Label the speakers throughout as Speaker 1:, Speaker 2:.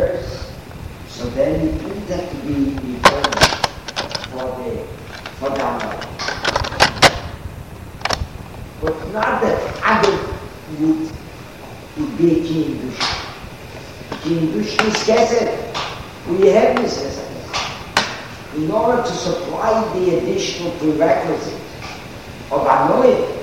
Speaker 1: first, so then it wouldn't have to be returned for the Amalek. But not that Adam would be a Kiyindush. Kiyindush is Kesed. We have this Kesed. In order to supply the additional prerequisite of Anoy.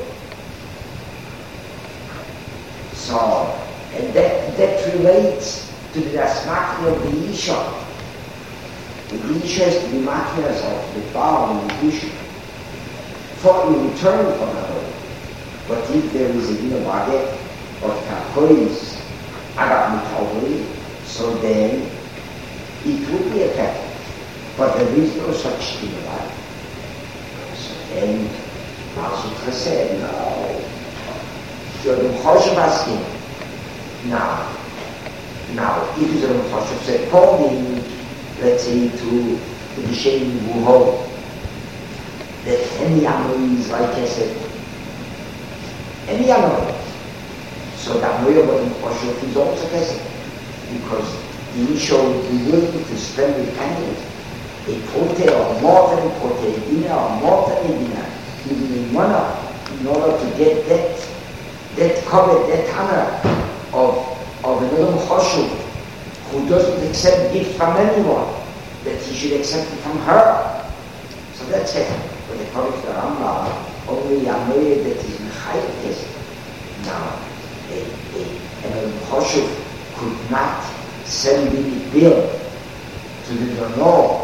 Speaker 1: So, and that relates to the Asmachna of the Isha. The Isha has to be Machna of the Baal and the Isha for in return for Anoy. But if there is a Dinavage or Kakois, Agab Mitavli, so then it would be effective. But there is no such thing about it. So then, Masutra said, no. So the Choshev asking, now, if the Choshev said, according, let's say, to the Shem Wuho, that any Amoy is like I said, any Amoy. So the Amoy of the Choshev is also Kesed, because the Isha would be willing to spend with candles. A pote or more than a pote, a dinner or more than a dinner, even in one in order to get that covet, that honor of another Choshev who doesn't accept gift from anyone, that he should accept it from her. So that's it. But according to the Rambam, only Amoy that is Mechayev is. Now, another Choshev could not send the bill to the donor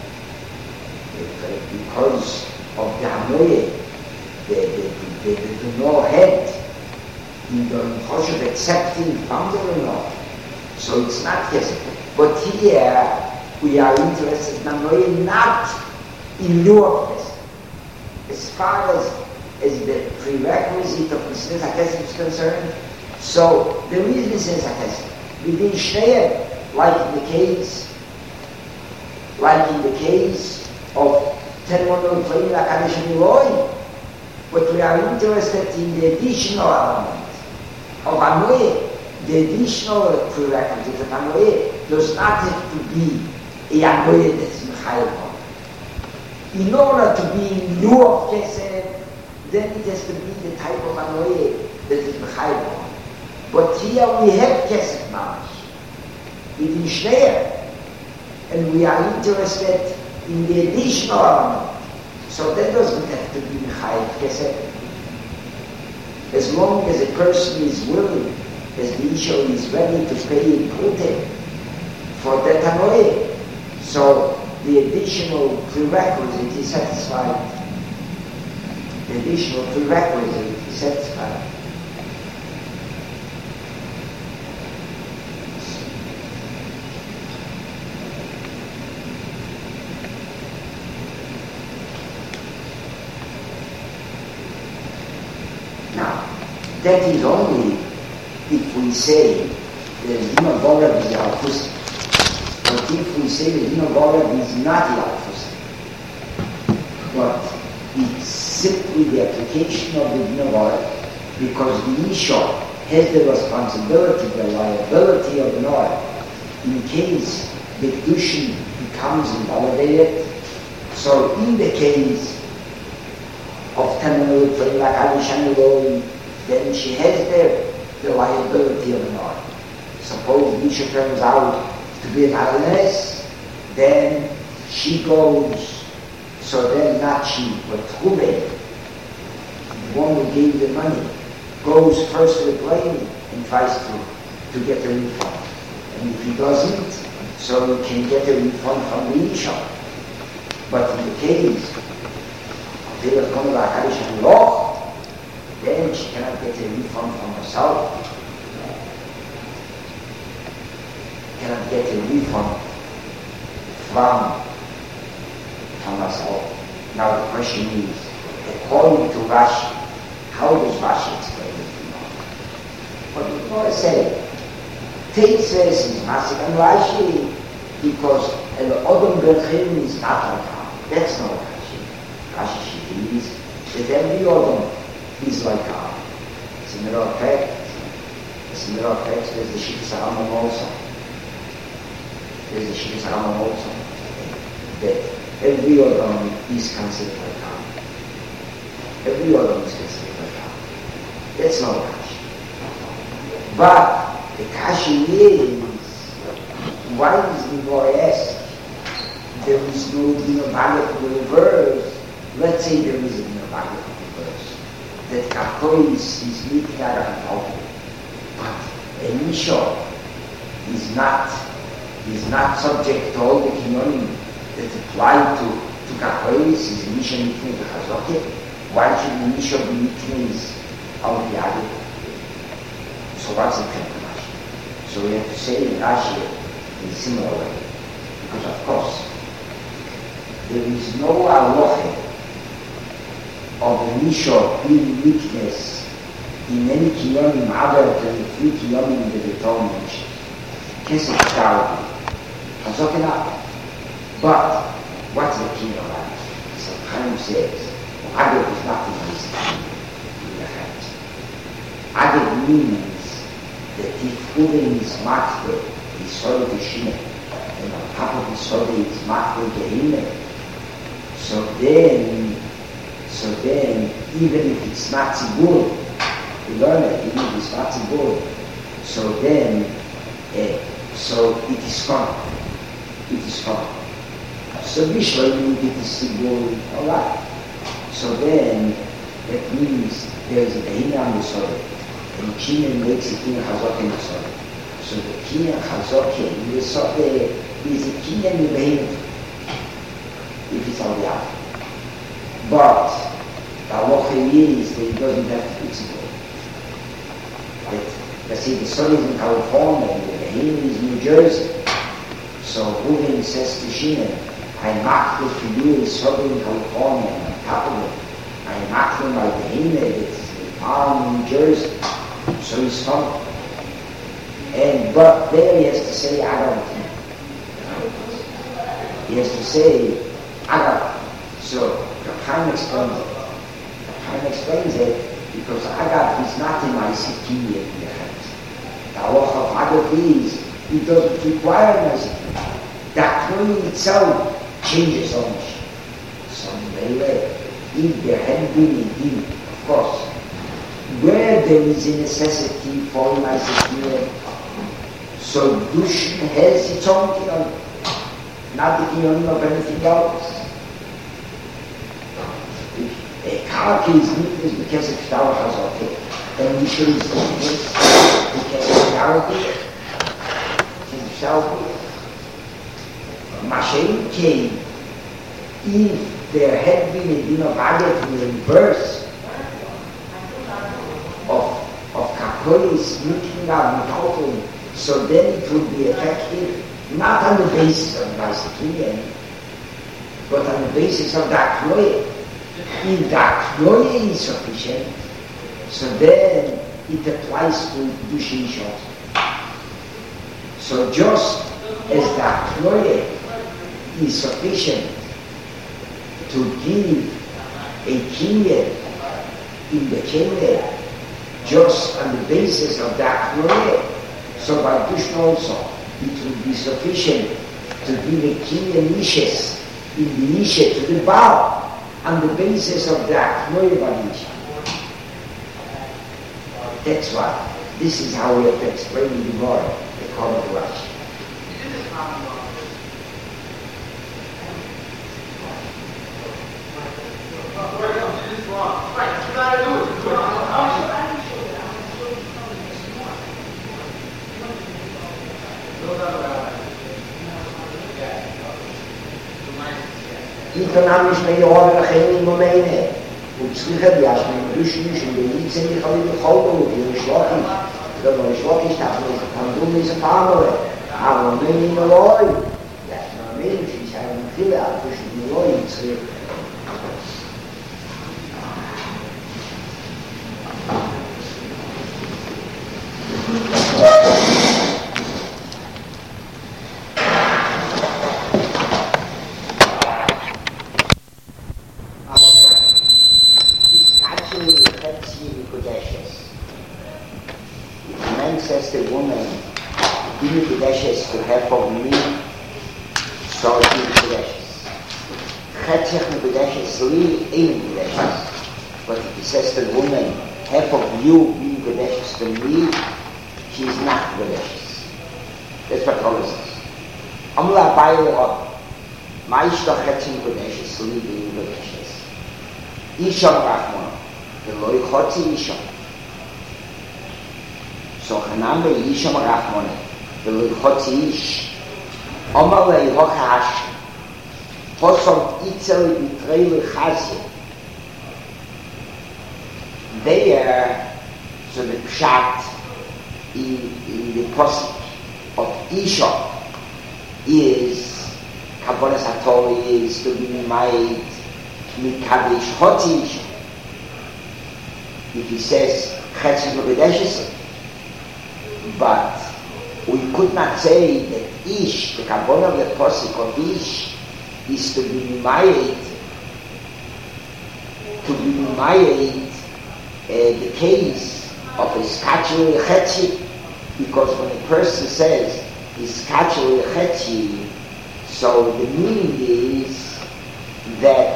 Speaker 1: because of the Amoy, the donor had in the Choshev accepting from the donor. So it's not yes. But here we are interested in Amoy not in lieu of this. As far as the prerequisite of Mesilas HaKesed is concerned, so there is Mesilas HaKesed. Within Shneir, like in the case of Tenmon Playing HaKadosh Eloi, but we are interested in the additional element of Amoy. The additional prerequisite of Amoy does not have to be a Amoy that is Mechayev. In order to be in lieu of Kesed, then it has to be the type of Amoy that is Mechayev. But here we have Kesed Mamash. Within Shneir, and we are interested in the additional element. So that doesn't have to be Mechayev Kesed. As long as a person is willing, as the Isha is ready to pay a pute for that Amoy, so the additional prerequisite is satisfied. The additional prerequisite is satisfied. That is only if we say the Dina Gorav is Yalfus. But if we say the Dina Gorav is not Yalfus, but it's simply the application of the Dina Gorav, because the Isha has the responsibility, the liability of an oil, in case the Kedushin becomes invalidated. So in the case of Tenmon Playing HaKadosh Eloi, then she has the liability of an oil. Suppose Isha turns out to be an Alanes, then she goes, so then not she, but Chube, the one who gave the money, goes first to the claim and tries to get a refund. And if he doesn't, so he can get a refund from the Isha. But in the case of Tenmon Playing HaKadosh Eloi, then she cannot get a refund from herself. Cannot get a refund from herself. Now the question is, according to Rashi, how does Rashi explain it? What do you want to say? Tate says is Masik and Rashi because El Odom Berchim is not like that. That's not Rashi. Rashi is that every Odom is like God. It's a mirror of fact. It's a mirror of fact. There's the Shittas HaRambam also. There's a Shri Sarama also, that every organ is considered like karma. Every organ is considered like karma. That's not Kashi. But the Kashi is, why is the boy asked? There is no Bhagavad verse. Let's say there is a Bhagavad verse that Kakois is meeting out of an altar. But Elisha is not subject to all the kinyonim that apply to Kakois. Is Elisha meeting the Chazoket? Why should Elisha be meeting his Alpiyadi? So what's the Rashi? So we have to say in Rashi in a similar way. Because of course, there is no halacha of Elisha being weakness in any kinyonim other than the three kinyonim that the Torah mentioned. Kesef Shtarbi, Chazoket Abba. But what's the key of that? So Chaim says, Agad is nothing in the hands. Agad means that if Uven is Makbel, is Sode Shine, and on top of his Sode is Makbel Gehime, so then, even if it's not Tzibur, we learn it, even if it's not Tzibur, so then, so it is gone. It is gone. So visually it is Tzibur, alright. So then, that means there is a Behina on the Sode, and Kinyan makes a Kinyan Chazok in the Sode. So the Kinyan Chazok in the Sode is a Kinyan Behina, if it's on the other. But the halacha is that it doesn't have to be Tzibur. Let's say the Sode is in California and the Behina is in New Jersey. So Reuven says to Shimon, I marked it to you in Southern California and on top of it. I marked him by the Behina that's in Palm, New Jersey. So he's coming. But there he has to say Agad. He has to say Agad. So the Chaim explains it. The Chaim explains it because Agad is not in my city in the hands. The halacha of Agad is it doesn't require an Isaac. The Akronim itself changes so much. So if there had been a din, of course, where there is a necessity for an Isaac, so Dushin has its own kinyonim, not the kinyonim of anything else. If a karka is needed because of Shtar Chazot, and Misha is needed because of Karaka. Mashain came, if there had been a din of Agad in the reverse of Kakois meeting out total, so then it would be effective not on the basis of Vaisikiyan, but on the basis of the Akloye. If the Akloye is sufficient, so then it applies to Dushin Shot. So just as the Akloye is sufficient to give a kinyan in the kinyan just on the basis of the Akloye, so by Dushin also it would be sufficient to give a kinyan nishes in the nishe to the Baal on the basis of the Akloye Valisha. That's why this is how we have to explain the Gemara. Call it Rashi. Economisch may you order a chemie momene. Und sicher die hast mir durchschnitt und die sind die kann ich bekommen und die schwach ist. Da war schwach ist das nicht kann du diese Farbe. Aber wenn ich nur Leute, ja, nur Mensch, ich habe viele verschiedene Leute. Says the woman, give me the dashes to have of me So it's in Kedeshes. Chetzich Kedeshes, Li, in Kedeshes. But if he says to the woman, half of you being Kedeshes to me, she's not Kedeshes. That's what Torah says. Amla Abaye Le'od, Ma'ishta Chetzich Kedeshes, Li, being Kedeshes. Isham Rachmon, Ve'lo Yichotzi Isham. So Chanam Isham Rachmon, Ve'lo Yichotzi Ish. Omar Le'hochash, Hosom Itzel Yitrei Le'chazir. There, so the pshat in the posik of Isha is, Kabbalas HaTorah is to be made Mikavish Hotzi Isha. If he says Chetzich L'Kedeshes, but we could not say that Ish, the Kabbalah of the posik of Ish, is to be made the case of a skachel lechetzi, because when a person says is skachel lechetzi, so the meaning is that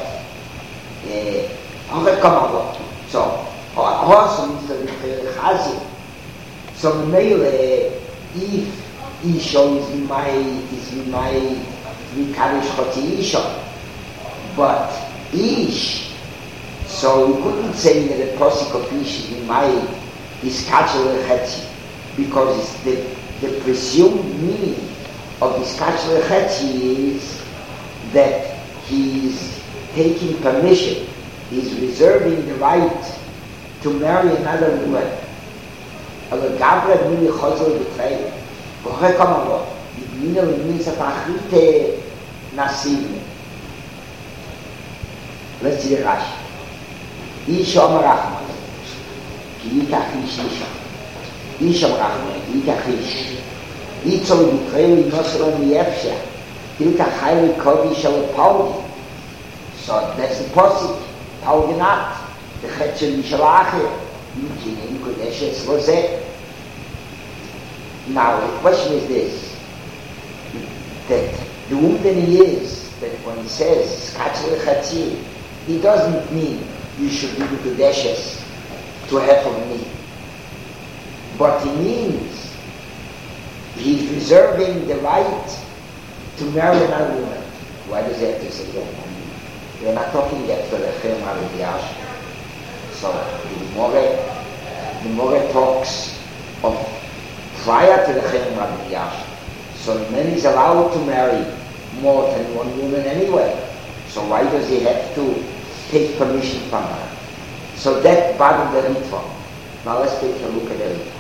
Speaker 1: so also means that the so mele if Isha is my Mikarish Chotzi Isha, but Ish, so we couldn't say that the posik of Ish is Kachel Lechetzi, because it's the presumed meaning of this Kachel Lechetzi is that he's taking permission, he's reserving the right to marry another woman. Aber Gabriel Mili Chozel B'Trei, V'choi Kamalo, Yidmina L'Minsa Tachite Nasim. Let's see the Rashi. Isha Marachman, Ki Yitachish Isha. Isha Marachman, Ki Yitachish. Yitzol B'Trei L'Nosron Yefsha, Yitachai L'Kodi Shal Pauli. So that's the posik, Paulinat, the Chetzel Yishalachir. Now the question is this, that the woman he is, that when he says Kachel Lechatzi, he doesn't mean you should be the Kedeshes to have of me, but he means he's reserving the right to marry another woman. Why does he have to say that? We're not talking yet for the Chem HaRidiyash. So the Gemara talks of prior to the Chem HaRidiyash. So the man is allowed to marry more than one woman anyway. So why does he have to take permission from her? So that bothered the Ritva. Now let's take a look at the Ritva.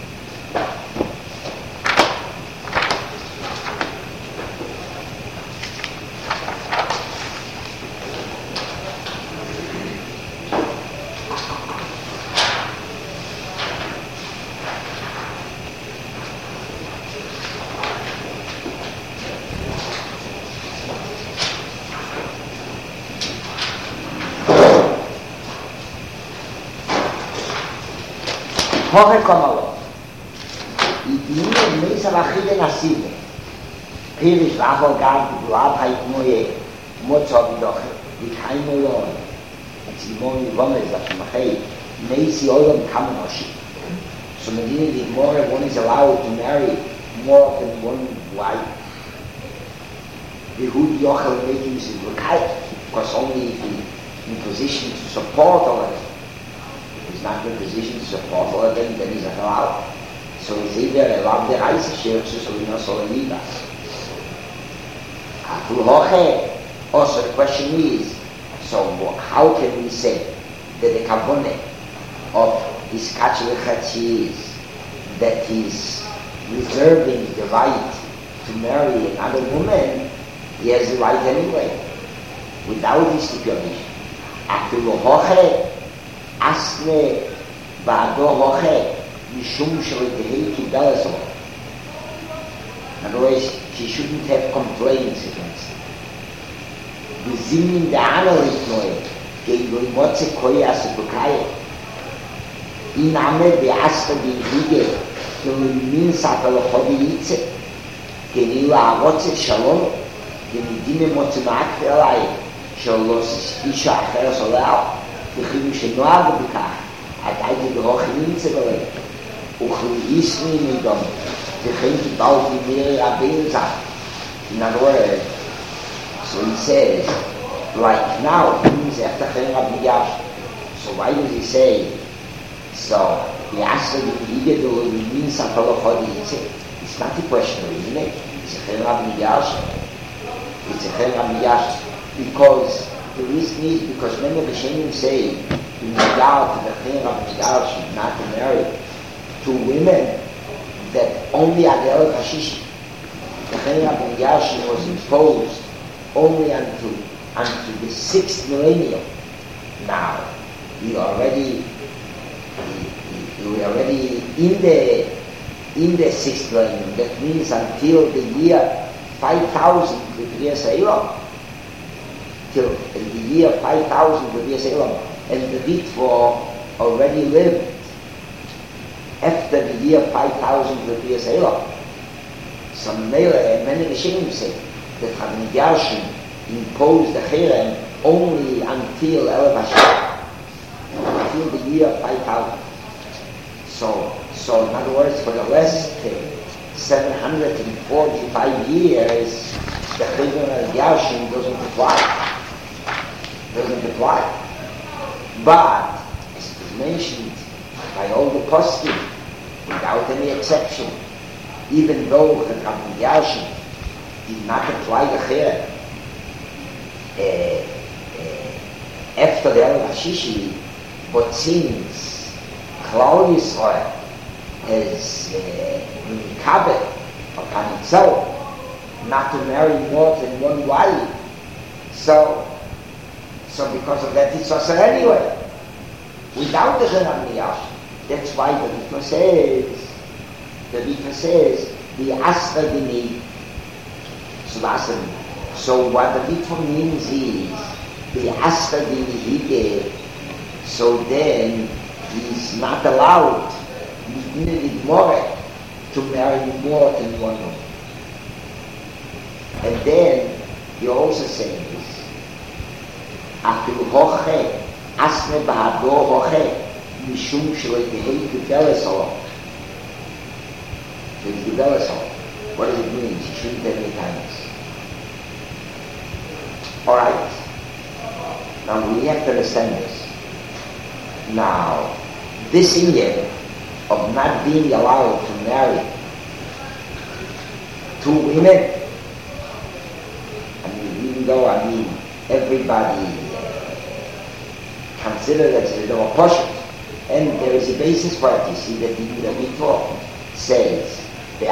Speaker 1: Hoche Kamalo. Yidmina L'Minsa L'Achide Nasim. Pirish L'Achol Gad B'Duab Ha'itmoye Motzo V'Doche V'Kaymo Lon Tzimon Yivomez L'Achimachei Neisi Olam Kamanoshi. So Medina the Gemara, one is allowed to marry more than one wife. V'Hud Yochel Mekim Zivukait, because only if he's in position to support all of it. He's not in a position to support all of them, then he's not allowed. So he's either allowed the Reise Shirtzu, so we know Solomida. Also the question is, so how can we say that the Kabboneh of his Kachel Lechatzi is that he's reserving the right to marry another woman? He has the right anyway, without this stipulation. After Hoche, Asne Ba'ado Hoche, Mishum Shalitehi Kibelazor. In other words, she shouldn't have complaints against him. The Zimin the Analyst Noy, gave Motze Koya Asukaya. In Ahmed the Asta the Hige, the Min Satalochodi Yitze, Genila Avotze Shalom, כמדינים מוצמאק אליי שלא אישה אחר סולל וכאילו שנועד בכך עד הייתי ברוך נמצא בלב וכאילו לי מדום וכאילו קיבלתי מירי רבים זך. In other words, so he says, like now, he means after Chaim Rabbi Yash. So why does he say, so he asked him, he means it's not a question, isn't it? It's a Chaim Rabbi Yash. It's a Chaim Rabbi Yash. Because the reason is because many of the Shenim say, in regard to the Chaim Rabbi Yash not to marry two women that only are the El Hashish. The Chaim Rabbi Yash was imposed only until the 6th millennium. Now, we already in the 6th millennium. That means until the year 5000 B'Kriyas Eilam. Till the year 5000 B'Kriyas Eilam. And the Ritva already lived after the year 5000 B'Kriyas Eilam. Some many Rishonim say that Rabbi Gershon imposed the Cherem only until Elef Hashem, until the year 5000. So in other words, for the last 745 years, the Cherem of Gershon doesn't apply. But, as it is mentioned by all the poskim, without any exception, even though the Rabbi Gershon did not apply the Cherem after the El Hashishi, but since Klal Yisrael has Mikabel upon itself not to marry more than one wife, so because of that it's also anyway, without the Rabbi Gershon. That's why the Ritva says, the Asra Dini. So what the Ritva means is, the Asra Dini he gave, so then he's not allowed, he's needed more to marry more than one woman. And then he also says, Afilu hoche, Asra Bahador hoche, Mishum Shalei Tehei Tiferes Olom. What does it mean? She shouldn't have any times. Alright. Now we have to understand this. Now, this Indian of not being allowed to marry two women, even though everybody considers that they were partial, and there is a basis for it. You see that even the Ritva says, so,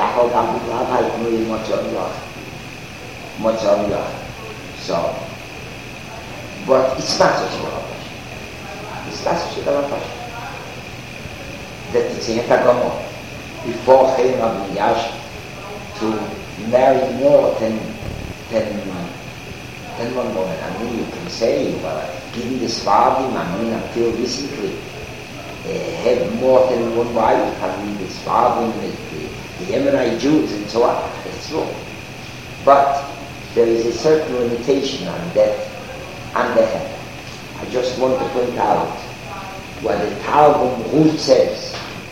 Speaker 1: but it's not such a question. It's not such a question. That it's a hetagamon before Chaim Rabbi Yash to marry more than one woman. You can say, given this Svardim, until recently, had more than one wife. This Svardim, the Yemenite Jews and so on. It's true. But there is a certain limitation on that. I just want to point out what the Targum Ruth says.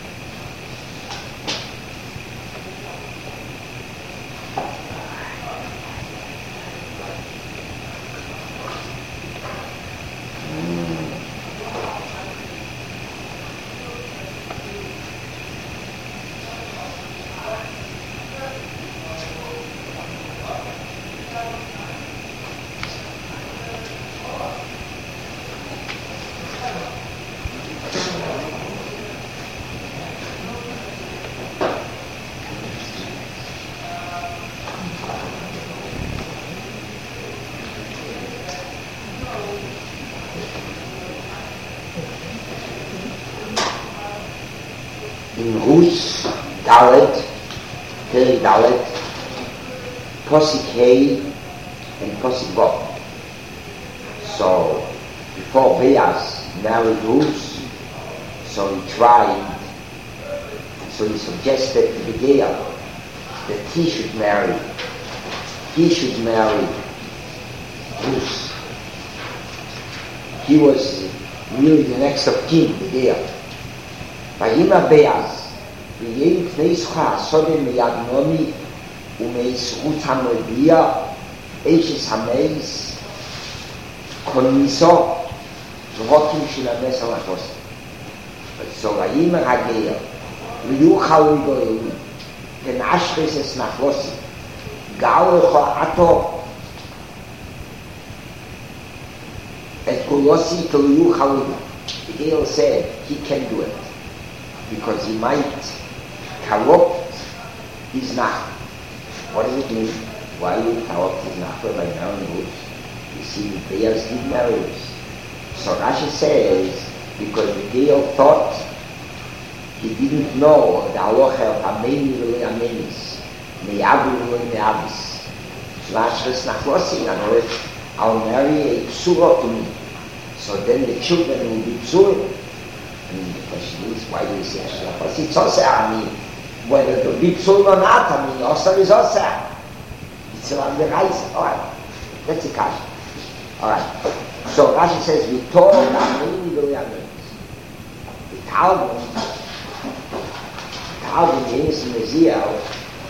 Speaker 1: In Ruth Dalet, Peri Dalet, Posik Hey and Posik Bob. So before Beas married Ruth, so he suggested to Begiel that he should marry he should marry Rus. He was really the next of kin, the Geir. Vayima Beaz, v'yein kneischa asodem meyad nomi, umeis Ruth HaMoabia, Eishes HaMeis, Koniso, Rokim Shilames HaLachos. So Vayima HaGeir, v'yuchal Ugoyim, ken Ashres Es Nachlosi, Gao Echo Ato, et Kolosi to Yuchal. The Geir said he can do it, because he might corrupt his nachla. What does it mean? Why you corrupt his nachla by marrying Ruth? You see, the Bears did marry Ruth. So Rashi says, because the Geir thought he didn't know the halacha of Ameni v'lo Amenis, Me'abu v'lo Me'abis. Lashres nachlosi, in other words, I'll marry a psura to me. So then the children will be psurim. I mean, the question is, why do you say Ashla? It's also, I mean, whether to be psul or not, I mean, Osar is Osar. It's on the rise. All right, that's the question. All right. So Rashi says, we told Amini the Yamis. The Talmud, the innocent Ezekiel,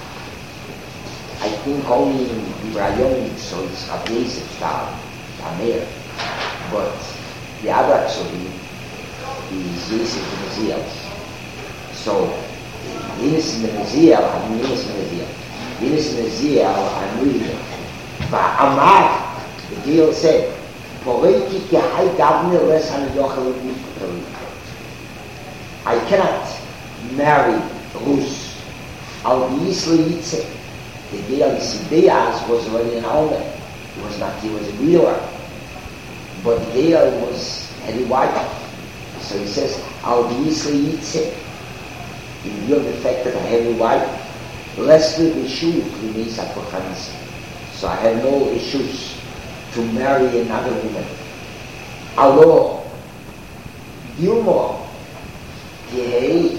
Speaker 1: I think only in Ibrahim, so it's Rabbi Yosef Talmud, Amir. But the other actually is Yosef the Meziel. So, the innocent Meziel, I'm the innocent Meziel. The innocent Meziel, I'm reading it. But Amar, the deal said, Poreiki ki hai gavne les han yochel v'nikutari. I cannot marry Rus. Al v'yisle yitze. The deal Isideas was already an owner. He was a wheeler. But the deal had a wife. So he says, I'll be easily yitze. In view of the fact that I have a wife, less will be shu to so I have no issues to marry another woman. Alo, Dilmo, tehei,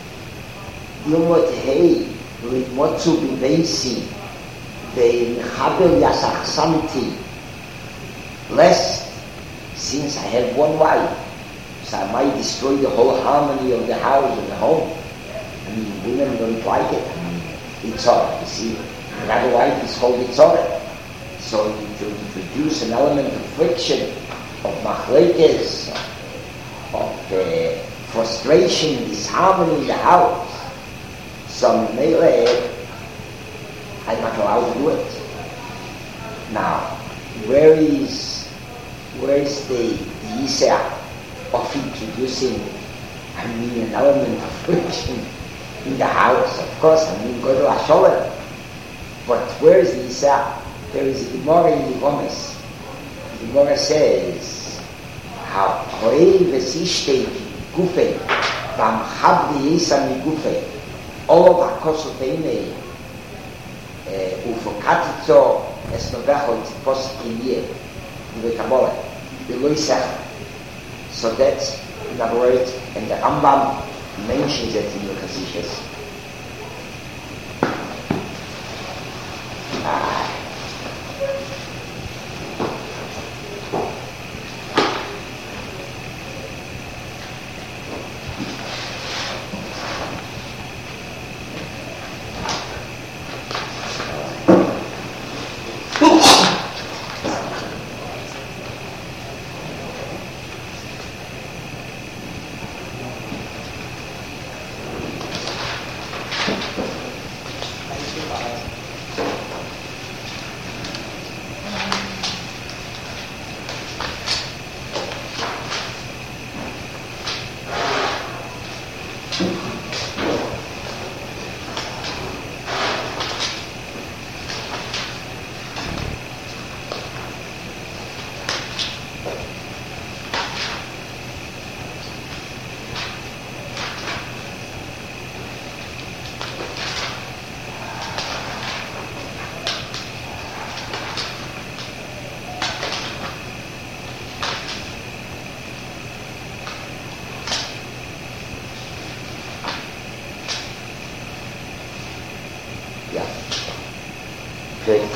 Speaker 1: litmotzu b'veisi, ve'mechabel yasach samti, lest, since I have one wife, so I might destroy the whole harmony of the house and the home. I mean, women don't like it. I mean, it's all, you see. Another wife is called Itzorah. So to introduce an element of friction, of machlekes, of frustration, disharmony in the house, so Mele, I'm not allowed to do it. Now, where is the Yisra of introducing, an element of friction in the house? Of course, go to Hasholet. But where is the Yisra? There is a Gemara in Yevomes. The Gemara says, "Ha'oei v'sishtei gufei, v'amchabdi yisa migufei, olo v'akosoteinei, ufokatitzo esnovecho tzipos kinye, v'kabolet, v'lo yisach." So that's, in other words, and the Rambam mentions it in the Chassidus.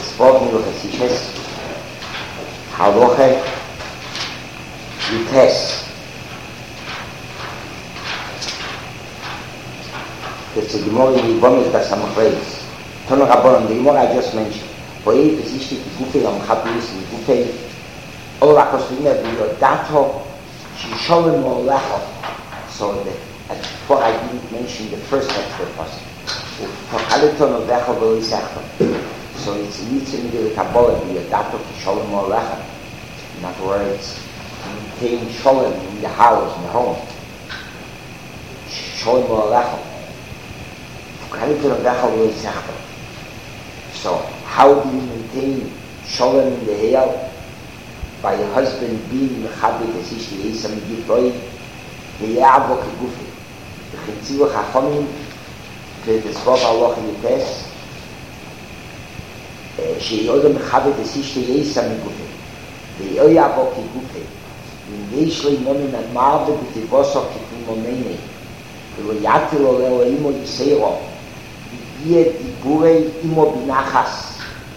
Speaker 1: spoken with the teachers, Halacha Yutes. That's a Gemara in Yibamit that's some phrase. Tonu Rabbanon, the Gemara I just mentioned. For eight position, Gufei Am Chablis, Gufei Ola Kosvina V'Yodato Shisholem Olecho. So before I didn't mention the first extra person. V'Chaliton Olecho V'Oisechon. So it's Yitzim Gili Kabbalah V'Yodato Shisholem Olecho. In other words, maintain Sholem in the house, in the home. Sholem Olecho. V'Chaliton Olecho V'Oisechon. So, how do you maintain Sholem in the Heil? By your husband being Mechabit as Ish Yisam Gifroi, V'Ya'avo Kegufi. V'Chitzivu Chachomim, V'Tesvov Aloch Yites, She'yodem Mechabit as Ish Yisam Gifroi, V'Ya'avo Kegufi, V'Yishlei Monin Amarbe V'Tivoso Ketimomene, V'Yatil Oleo Imo Yiseiro, V'Yeh Diburei Imo Binachas,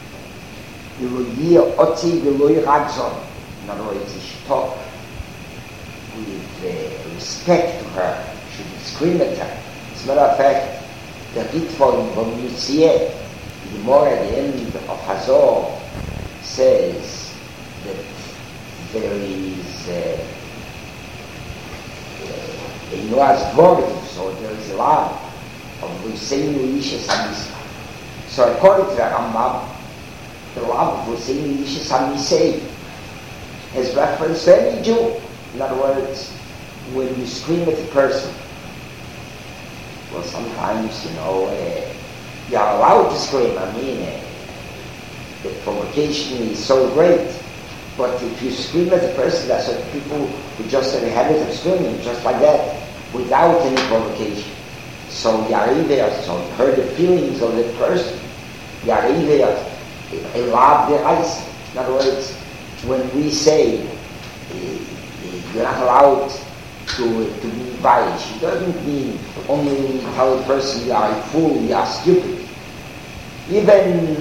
Speaker 1: V'Yeh Otzi V'Loi Ragzon. In other words, he should talk with respect to her, should scream at her. As a matter of fact, the Ritva in Bamyutziyeh, the Gemara at the end of Hazor, says that there is a Noah's Dvorim, so there is a law of V'Seinu Yishes HaMisei. So according to the Rambam, the law of V'Seinu Yishes HaMisei has reference to any Jew. In other words, when you scream at a person, well, sometimes, you are allowed to scream. I mean, the provocation is so great. But if you scream at a person, there are certain people who just have a habit of screaming, just like that, without any provocation. So you are either, so you hurt the feelings of the person, you are either a lab the ice. In other words, when we say you're not allowed to be violent, it doesn't mean only when you tell a person you are a fool, you are stupid. Even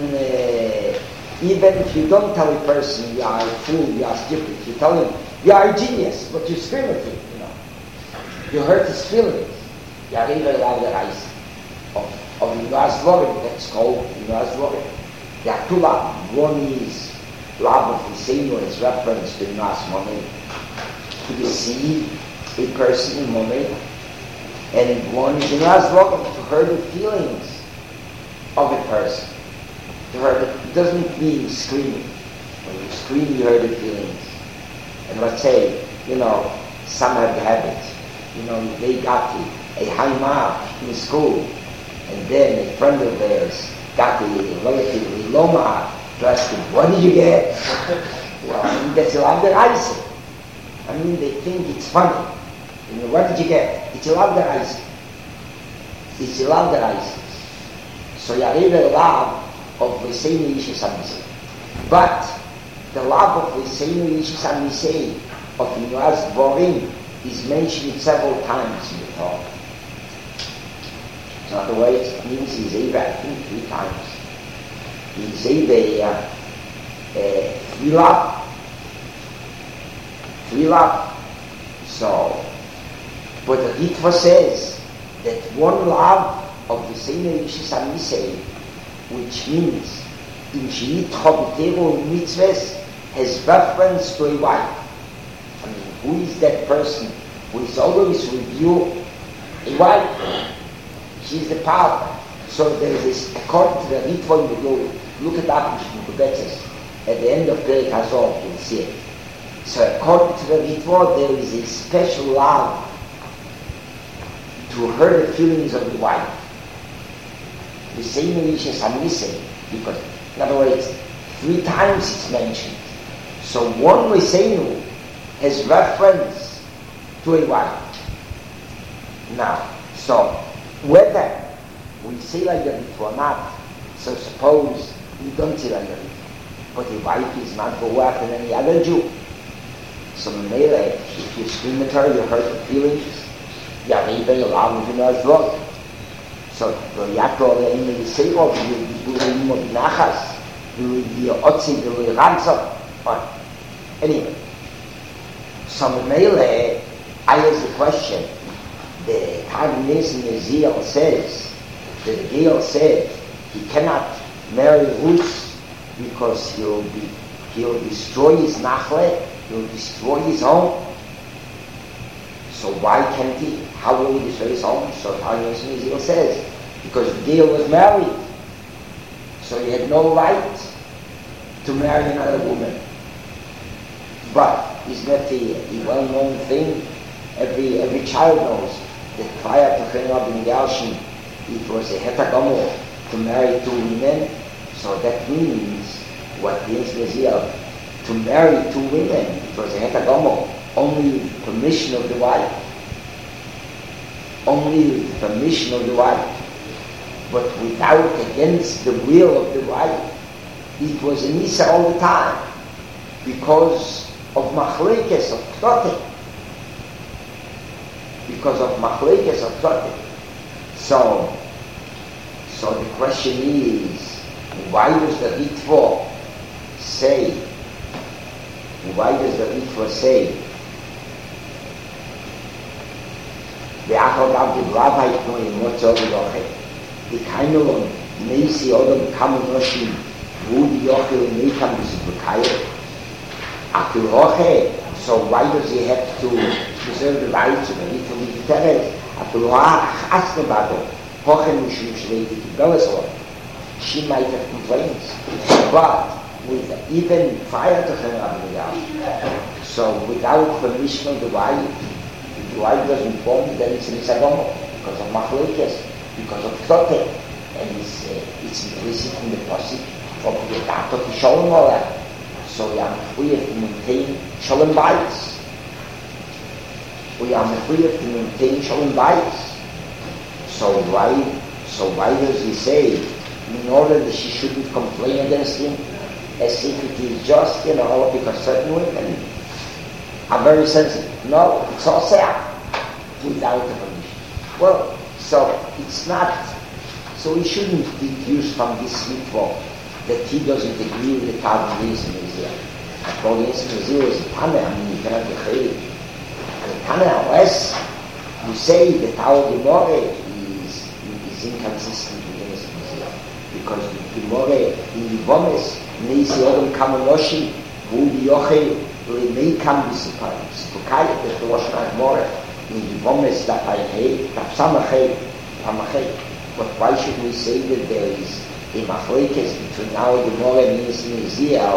Speaker 1: if you don't tell a person you are a fool, you are stupid, you tell him you are a genius, but you scream at him, you hurt his feelings. You are even allowed the rights of Noah's Dvorim, that's called Noah's Dvorim. There are two labs. One is lab of V'Seinu as reference to Noah's Momen, to deceive a person in Momen, and one is Noah's Dvorim, to hurt the feelings of a person. To hurt it doesn't mean screaming. When you scream, you hurt the feelings. And let's say, some have the habit, they got a high mark in school, and then a friend of theirs got a relatively low mark. To ask him, what did you get? Well, that's a lot of ice. I mean, they think it's funny. What did you get? It's a lot of ice. It's a lot of ice. So you are even allowed of V'Seinu Yishes HaMisei. But the love of V'Seinu Yishes HaMisei of Noah's Dvorim is mentioned several times in the Torah. In other words, it means he's either, I think, 3 times. He's either three love. So, but the Ritva says that one love of V'Seinu Yishes HaMisei, which means in Shinit Chabiteru in mitzvahs, has reference to a wife. I mean, who is that person who is always with you? A wife. She's the partner. So there is this, according to the Ritva in the Guru, look at that in Kubetzes, at the end of Perek Hazor, you'll see it. So according to the Ritva, there is a special love to hurt the feelings of the wife. V'Seinu Yishes HaMisei, because, in other words, 3 times it's mentioned. So one V'Seinu has reference to a wife. Now, so whether we say like that or not, so suppose we don't say like that, but a wife is not for work than any other Jew. So Mele, if you scream at her, you hurt her feelings, you are even allowed to know as well. So the Yaakov in the Seirov, you do the Nachas, Anyway, so Mele, I ask the question. The Tagnis in Ezekiel says, the Gil said he cannot marry Ruth because he'll destroy his nachle, he'll destroy his home. So why can't he? How will he destroy his home? So Tagnis in Ezekiel says, because Gil was married, so he had no right to marry another woman. But isn't that the well-known thing? Every child knows that prior to Chenab in Yalshin, it was a hetagamo to marry two women. So that means what means Ezekiel, to marry two women, it was a hetagamo, only with permission of the wife. Only with the permission of the wife. But without, against the will of the wife. It was an Isa all the time. Because of machlekes of Ktote. Because of machlekes of Ktote. So the question is, why does the Ritva say, the Achagav the Rabbi no in Motzor Yochel, the Kainolon, Neisi Odom Kamonoshim, Wudi Yochel Neikam Bisukayel, Akuroche, so why does he have to preserve the rights of the Ritva Militares? Akuroach Asnebado, Hochen Mushim Shleiti Kibelesor. She might have complaints, but even prior to Chenab, so without permission of the wife doesn't form that it's an Isagomo because of Machlekes, because of Ktote, and it's implicit in the Pasuk of the Tat of the Shalom Olah. So we are free to maintain Shalom Bayis. So why does he say, in order that she shouldn't complain against him, as if it is just, because certain women are very sensitive. No, it's all sad, without the permission. Well, so it's not, so we shouldn't deduce from this mitzvah that he doesn't agree with the Talmud in Israel. According to Israel is a Tana, you cannot be Chayil. And the Tana, unless you say that our Gemara is inconsistent with the Israel. Because the Gemara in the Bomes, Neisi Odom Kamonoshi, Wudi Yochel, Lemeikam Bisukayel, that's the Lashon HaGemara. In the Bomes, Tapayhei, Tapsamachei, Tamachei. But why should we say that there is a machlekes between our Gemara and Ezekiel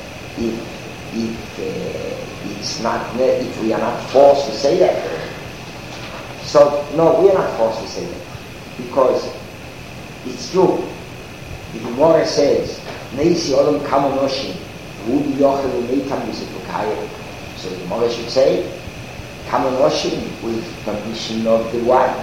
Speaker 1: if we are not forced to say that? So, no, we are not forced to say that. Because it's true. The Gemara says, Neisi Odom Kamonoshim, Wudi Yochel Umeitam Bisukayel. So the Gemara should say, Kamonoshim with permission of the wife.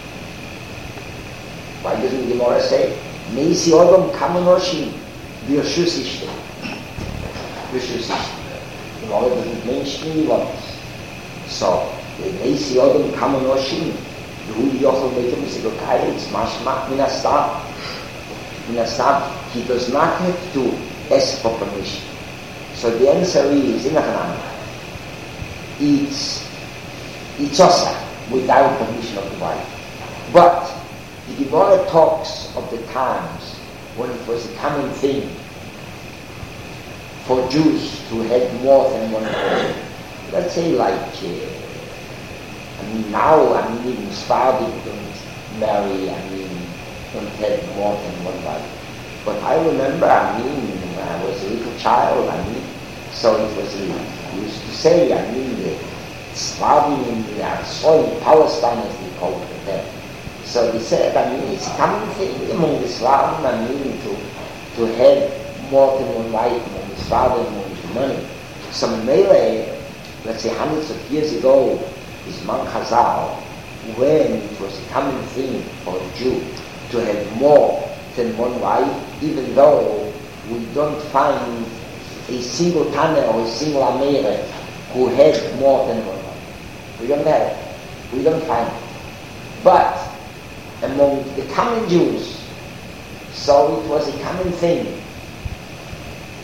Speaker 1: Why doesn't the Gemara say, Neisi Odom Kamonoshim, Birshus Ishte? Birshus Ishte. The Gemara doesn't mention anyone. So, the Neisi Odom Kamonoshim, Wudi Yochel Umeitam Bisukayel, it's mashma minastam. He does not have to ask for permission. So the answer is, it's also without permission of the wife. But the Gemara talks of the times when it was a common thing for Jews to have more than one wife. Let's say now, even Sephardim don't marry, don't have more than one wife. But I remember, when I was a little child, so it was, used to say, the Sephardim in the soil, Palestine as they called it then. So they said, it's a common thing among the Slavs, to have more than one wife, among the Sephardim, among the money. So Mele, let's say hundreds of years ago, is Man Chazal, when it was a common thing for a Jew to have more than one wife, even though we don't find a single Tana or a single Amere who had more than one wife. We don't have it. We don't find it. But among the common Jews, so it was a common thing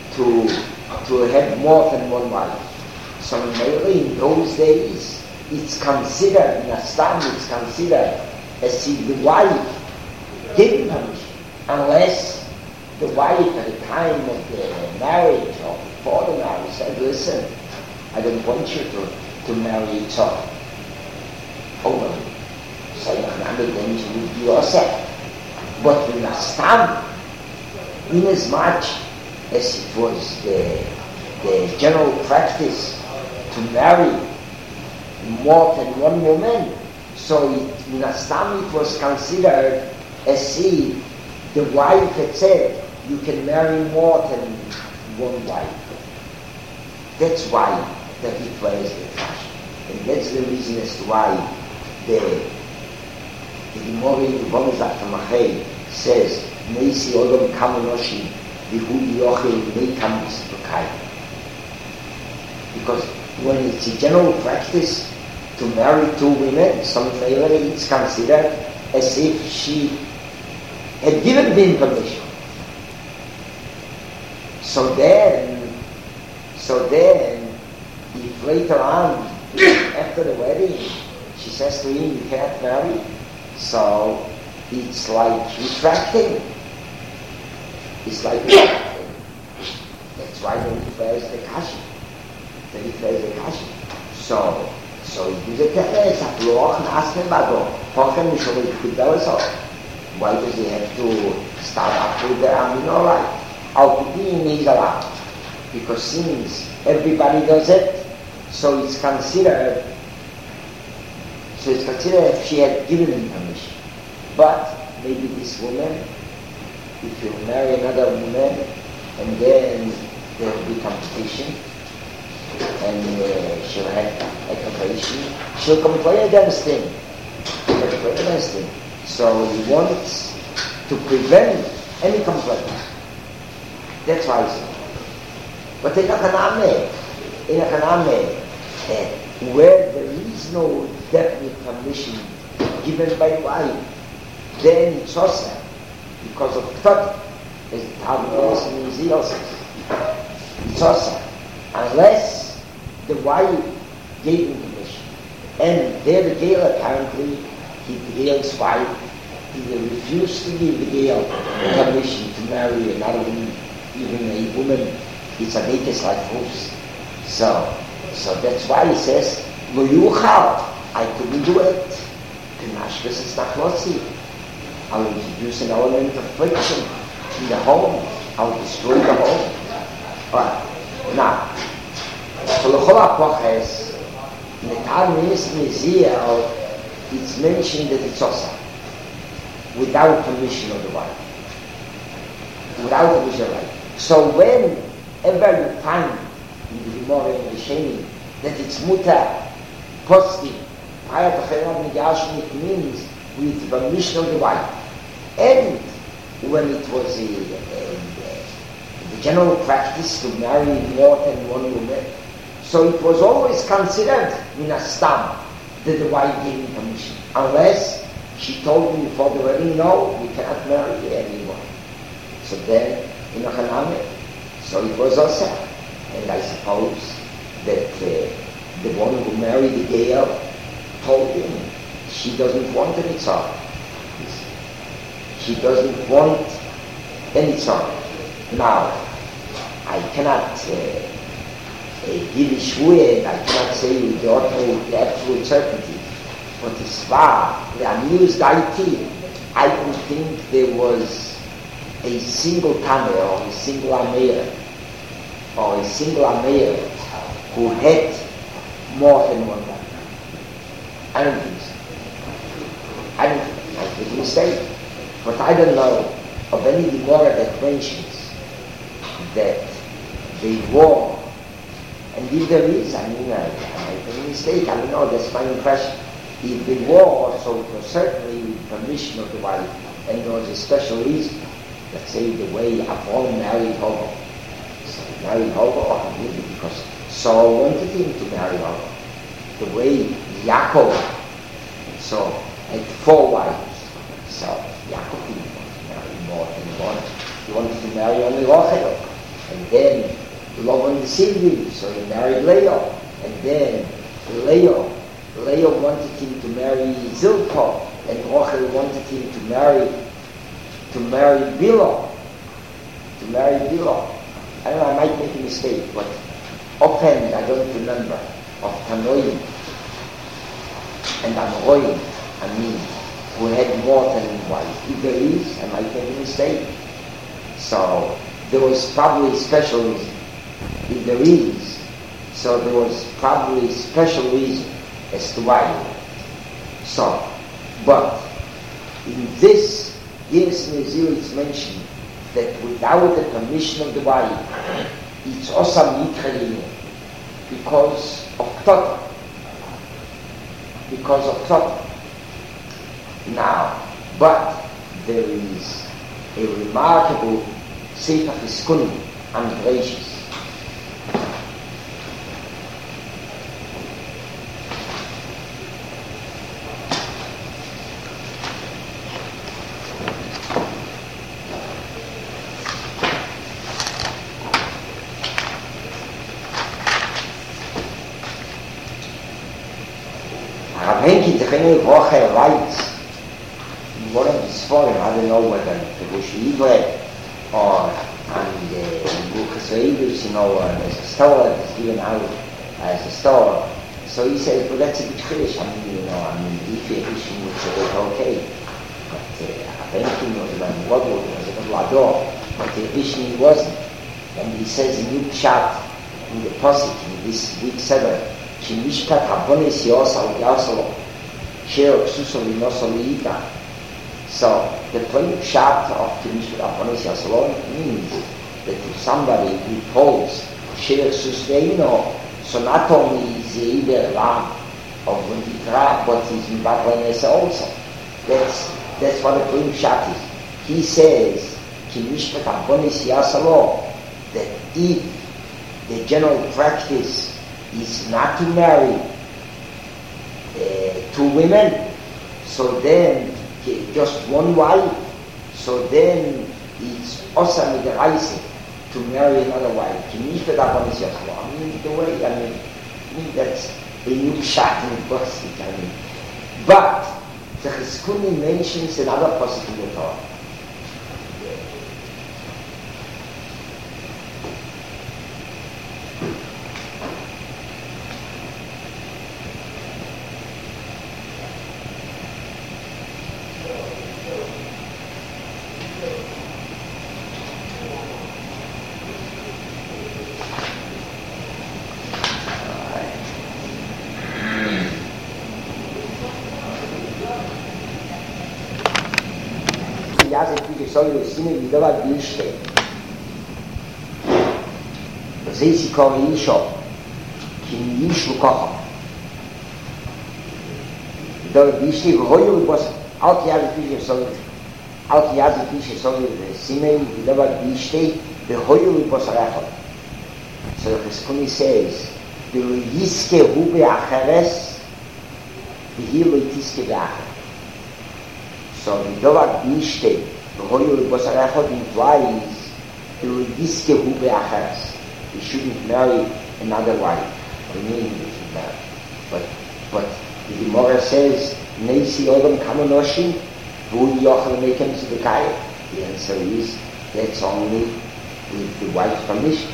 Speaker 1: to have more than one wife. So mainly in those days, it's considered, in Islam, it's considered as if the wife gave permission, unless the wife at the time of the marriage or before the marriage said, listen, I don't want you to marry each other. Only. So then you would be yourself. But in Islam, inasmuch as it was the general practice to marry more than one woman, so in Islam it was considered as if the wife had said, you can marry more than one wife. That's why the Hitler is the trash. And that's the reason as to why the Gemara in Bonazak Tamachei says, Neisi Odom Kamanoshi, Vihu Yochel Meikam Isprokai. Because when it's a general practice to marry two women, some male, it's considered as if she had given him permission. So then, if later on, after the wedding, she says to him, you can't marry, so it's like retracting. It's like retracting. That's why the refers the kashi. The refers the kashi. So it is a teres, a bloch, and ask him about why does he have to start up with the Aminorite? How to be in Israel? Because since everybody does it, so it's considered if she had given him permission. But maybe this woman, if you marry another woman, and then there will be competition, and she'll have aggravation, she'll complain against him. So he wants to prevent any complaint. That's why he said. But in a Haname, where there is no definite permission given by wife, then it's also because of thought, as the Talmud in Ezekiel says. It's also unless the wife gave him permission. And there the Gael apparently, the Gael's wife, he refused to give the Gael permission to marry another woman, even a woman. It's a naked like horse. So that's why he says, Lo yuchal, I couldn't do it. Pinashkas is not lossy. I'll introduce an element of friction in the home. I'll destroy the home. Alright, now, so the whole apoches, in the Talmud Ezekiel, it's mentioned that it's also without permission of the wife. Without permission of the wife. So whenever you find in the Gemara and the Sheni that it's mutar, positive, prior to Chayam Nigashim, it means with permission of the wife. And when it was the general practice to marry more than one woman, so it was always considered in a stam that the wife gave him permission, unless she told him before the wedding, no, we cannot marry anyone. So then, in a Haname, so it was also, and I suppose that the one who married the Gael told him she doesn't want any tzar. She doesn't want any tzar. Now, I cannot give a shvuah, I cannot say with the absolute certainty, but as far the amused IT, I don't think there was a single Tamer or a single Ameir or a single Ameir who had more than one wife. I don't think so. I make a mistake. But I don't know of any Gemara that mentions that they wore, and if there is, I mean, I make a mistake, I don't know, that's my impression. If they wore, so it was certainly with permission of the wife, and there was a special reason. Let's say the way Avram married Hogo. So he married Hogo, maybe because Saul wanted him to marry Hogo. The way Yaakov, so had 4 wives. So Yaakov didn't want to marry more than one. He wanted to marry only Rachel. And then Lavan deceived him, so he married Leah. And then Leah wanted him to marry Zilpah, and Rachel wanted him to marry Bilhah. I don't know, I might make a mistake, but offhand I don't remember, of Tanoim and Amorim, who had more than one wife. If there is, I might make a mistake. So there was probably a special reason. If there is, so there was probably a special reason as to why. So, but in this Yeres Nezir it's mentioned that without the permission of the wife, it's osam yitrelinu because of Tot. Now, but there is a remarkable Sefer Chizkunim and Gracious. Henki Techene Roche writes in one of his forum, I don't know whether the Rosh Ivre or and Buchas Veidus, as a store that's given out as a store. So he says, well, that's a bit Chiddush. If you're fishing, would say, okay. But Henki was a Wadwood, was a Lador, but the fishing he wasn't. And he says in New Pshat, in the Posik, in this week 7, כי משפט הבונס יוסל יוסלו שיר כסוסו וינוסו לאיתה. So, the plain shot of the Mishpat Abonis Yasalon means that if somebody withholds shir ksuseino, so not only is he either ram of Vunditra, but he's in Batlanes also. That's what the plain shot is. He says, ki Mishpat Abonis Yasalon, that if the general practice is not to marry two women, so then just one wife, so then it's also midiraisi to marry another wife. The way, that's a new shot in the box. But the Chizkunim mentions another possible thought. Soll Sinne wieder was bildstehen. Das ist die Korrischo, die Yishu kochen. Da bildstehen, heute was auch die Fische soll Sinne wieder was bildstehen, der heute was recht. So the Chizkuni says, the Yiske Hube Acheres, the Hilo Tiske Beacher. So wieder was bildstehen, the Hoyul Bosarachot implies the Yiske Hube Acheres. He shouldn't marry another wife. What do you mean he shouldn't marry? But the Gemara says, Neisi Odom Kamanoshim, Vu Yochel Mekem Tzedekayah. The answer is, that's only with the wife's permission.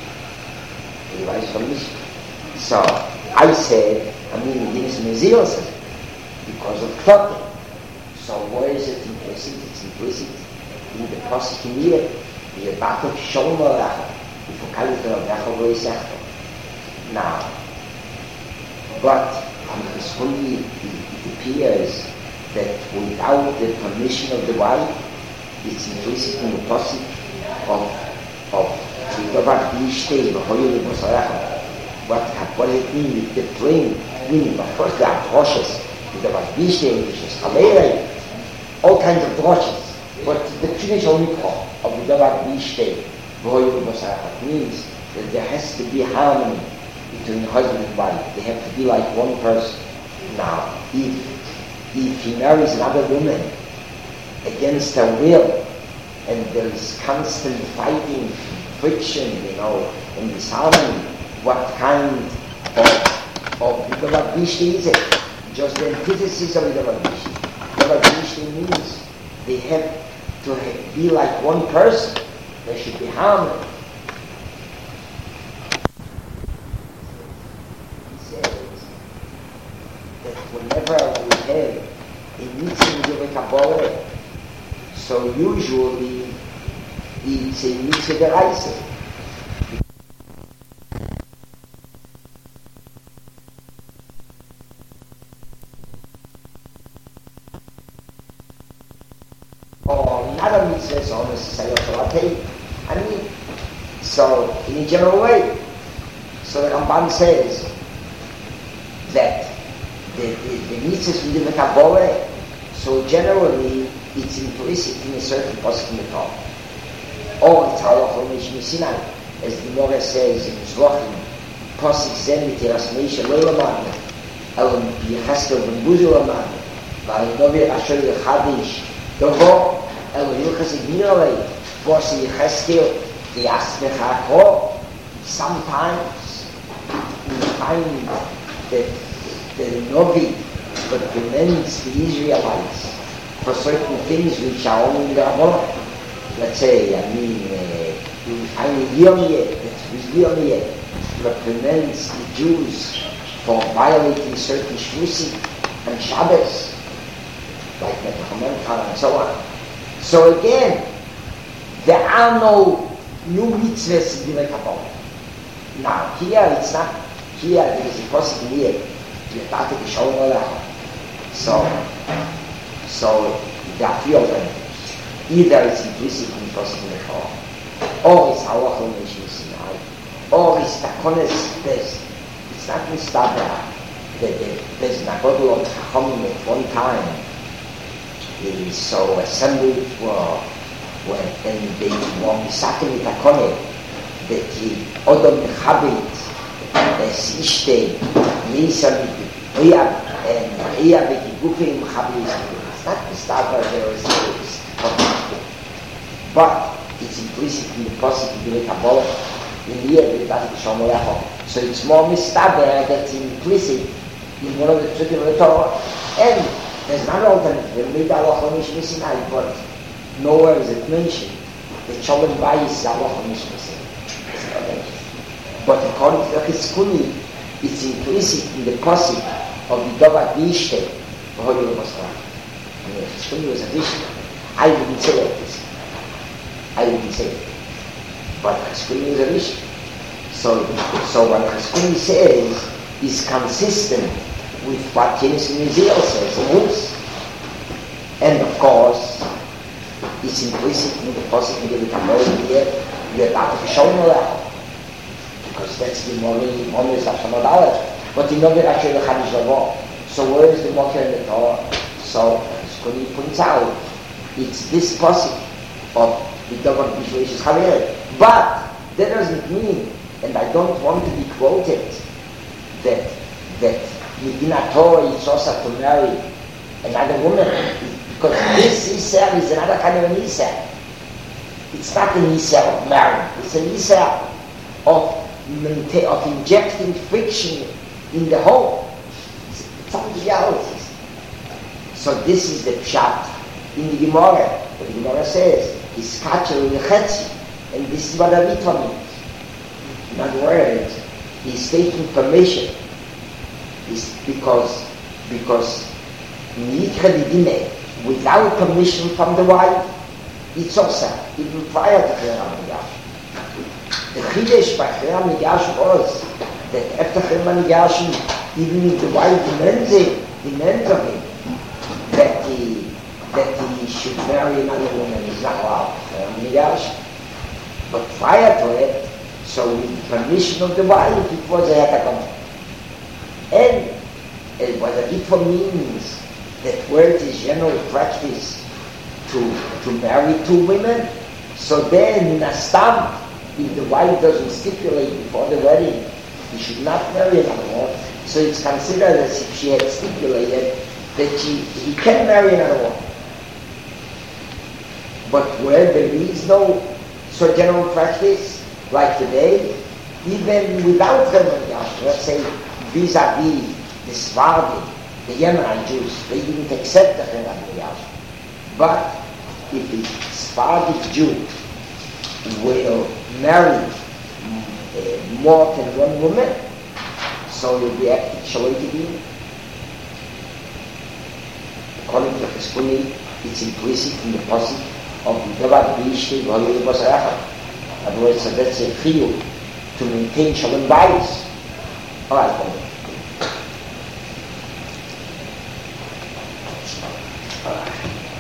Speaker 1: So, I said, Yeres Nezir says, because of clothing. So, where is it implicit? It's implicit in the Poskim here, the battle Shomer Rachel, the Fokalité of Rachel Goyisechto. Now, but on the Chizkuni, it appears that without the permission of the wife, it's implicit in the Poskim of Tzidovat Bishte, the Hoyul Bosarachel. What does it mean with the plain meaning? Of course, there are droshes, Tzidovat Bishte, which is Chalerei, all kinds of droshes. But the traditional mikro of the Davar Bishte, Hoyul Bosarachel, means that there has to be harmony between husband and wife. They have to be like one person. Now, if he marries another woman against her will, and there is constant fighting friction, and disharmony. What kind of Vidavad Vishti is it? Just the antithesis of Vidavad Vishti. Vidavad Vishti means they have to be like one person. There should be harmony. He says that whenever we have a meeting with a Kabbalah, so usually it's a mitzvah deraisa. Or another mitzvah is almost so in a general way. So the Ramban says that the mitzvahs within the Kabbalah, so generally it's implicit in a certain pasuk in the Torah. Or it's halacha l'meish Sinai, as the Gemara says in Zvachim, pasuk zeh mitiras Moshe lo lamadna, elo Yecheskel ben Buzi lamadna, v'ha'inovi asher yechadish dovo, elo Hilchas Igminolei, v'asi Yecheskel v'yasmechako. Sometimes we find that the Novi recommends the Israelites for certain things which are only in the Ramah. Let's say, you find Yirmiyah, that Yirmiyah recommends the Jews for violating certain Shvusim and Shabbos, like Metachamencha and so on. So again, there are no new mitzvahs in the Kabbalah. Now, here it's not, here there is a possible here, so there are three alternatives. Either it's implicit in the Pasuk in the Torah, or it's halacha l'meish Sinai, or it's takones test. It's not mistabra that there's an agadol of chachamim at one time. It is so assembled and they were misakim with takonet that the odom mechabit es ishte nisa miyab and miyab v'gufim mechabit. It's not mistabra there is. But it's implicit in the pasuk in the Kabbalah, in the year so it's more mistaber that's implicit in one of the psukim of the Torah. And there's another alternative, but nowhere is it mentioned that Shalom Bayis is Allah HaMishmasim. But according to the Chizkuni, it's implicit in the pasuk of the Vidavad Vishti. Chizkuni was a Vishti. I wouldn't say like this. I wouldn't say it. But Chizkuni is a Rishon. So what Chizkuni says is consistent with what James Muziel says in Hus. And of course, it's implicit in the possibility of the Kabbalah here, you're not to show no that. Because that's the Monis of Shamadallah. But you know that actually the Chadish Lavor. So where is the Mokker in the Torah? So Chizkuni points out, it's this possible of the Vidavad Vishti Chaver. But that doesn't mean, and I don't want to be quoted, that Medina Torah is also to marry another woman, because this Isser is another kind of an Isser. It's not an Isser of marrying, it's an Isser of injecting friction in the home. It's all realities. So this is the pshat in the Gemara. The Gemara says, is kachel in the chetzi, and this is what a ritva means. In other words, he's taking permission. Is because without permission from the wife, it's also even prior to Chayam Nigash. The Chidesh by Chayam Nigash was that after Chayam Nigash, even if the wife demands of him that he should marry another woman, he's not allowed Chayam Nigash. But prior to it, so with the permission of the wife, it was a hetakom. And what a ritva means that where it is general practice to marry two women, so then in a stamp, if the wife doesn't stipulate before the wedding, he should not marry another one. So it's considered as if she had stipulated that he can marry another one. But where there is no so general practice, Like today, even without Chevron Yashim, let's say vis-a-vis the Sephardim, the Yemenite Jews, they didn't accept the Chevron Yashim. But if the Sephardic Jew will marry more than one woman, so you'll be actually to be. According to Cheskuni, it's implicit in the posik of the Devat B'Ishti V'Halil B'Sarachah. In other words, that's a chiyuv to maintain Shalom Bayis. All right, then. All right.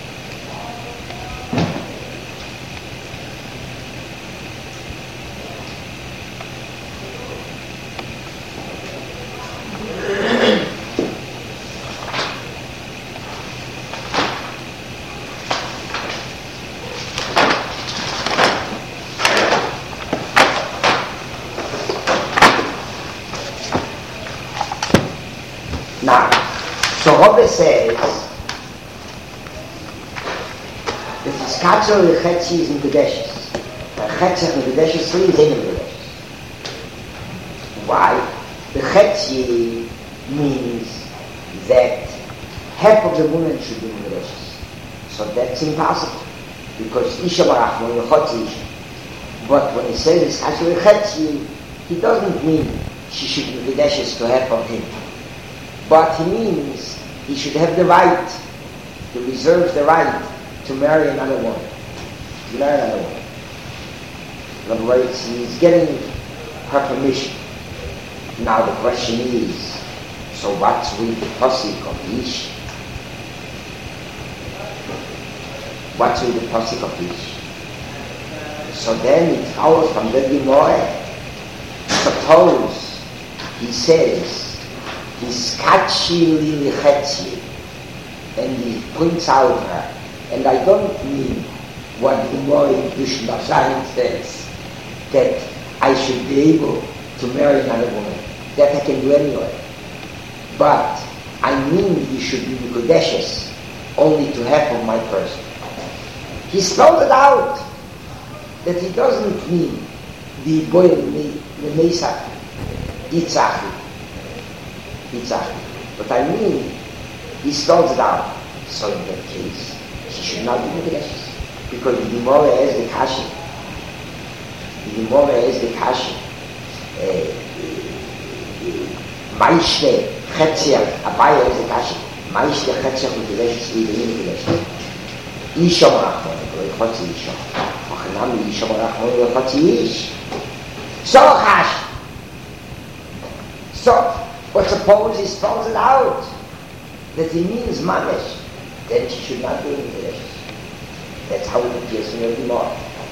Speaker 1: Now, so Robbe says that the Skatzer of the Chetzi is in Kedeshes. The Chetzach in Kedeshes 3 is in Kedeshes. Why? The Chetzi means that half of the women should be in Kedeshes. So that's impossible. Because Isha Barachman Yechotzi Isha. But when he says the Skatzer of the Chetzi, he doesn't mean she should be in Kedeshes to half of him. But he means he should have the right, he reserves the right to marry another woman. To marry another woman. In other words, he's getting her permission. Now the question is, so what's with the posik of Ish? What's with the posik of Ish? So then it follows from the Gemara. Suppose he says, Iskachi li lichetzi, and he points out her, and I don't mean what the Gemara in Kedushin B'Shayin says, that I should be able to marry another woman. That I can do anyway. But I mean he should be Mekudeshes only to half of my person. He spelled it out that he doesn't mean the boy the Mesa Yitzhak. But I mean, he spells it out. So in that case, she should not be Mekudeshes. Because the Gemara is the Kashi. The Gemara is the Kashi. Maishne Chetziach, Abaya is the Kashi. Maishne Chetziach Mekudeshes, Mekudeshes. Isha Marachman, Yechotzi Isha. Machanami Isha Marachman, Yechotzi Ish. So Kashi. So, but suppose he spells it out that he means mamish, then she should not be in Kedeshes. That's how it appears in the Gemara.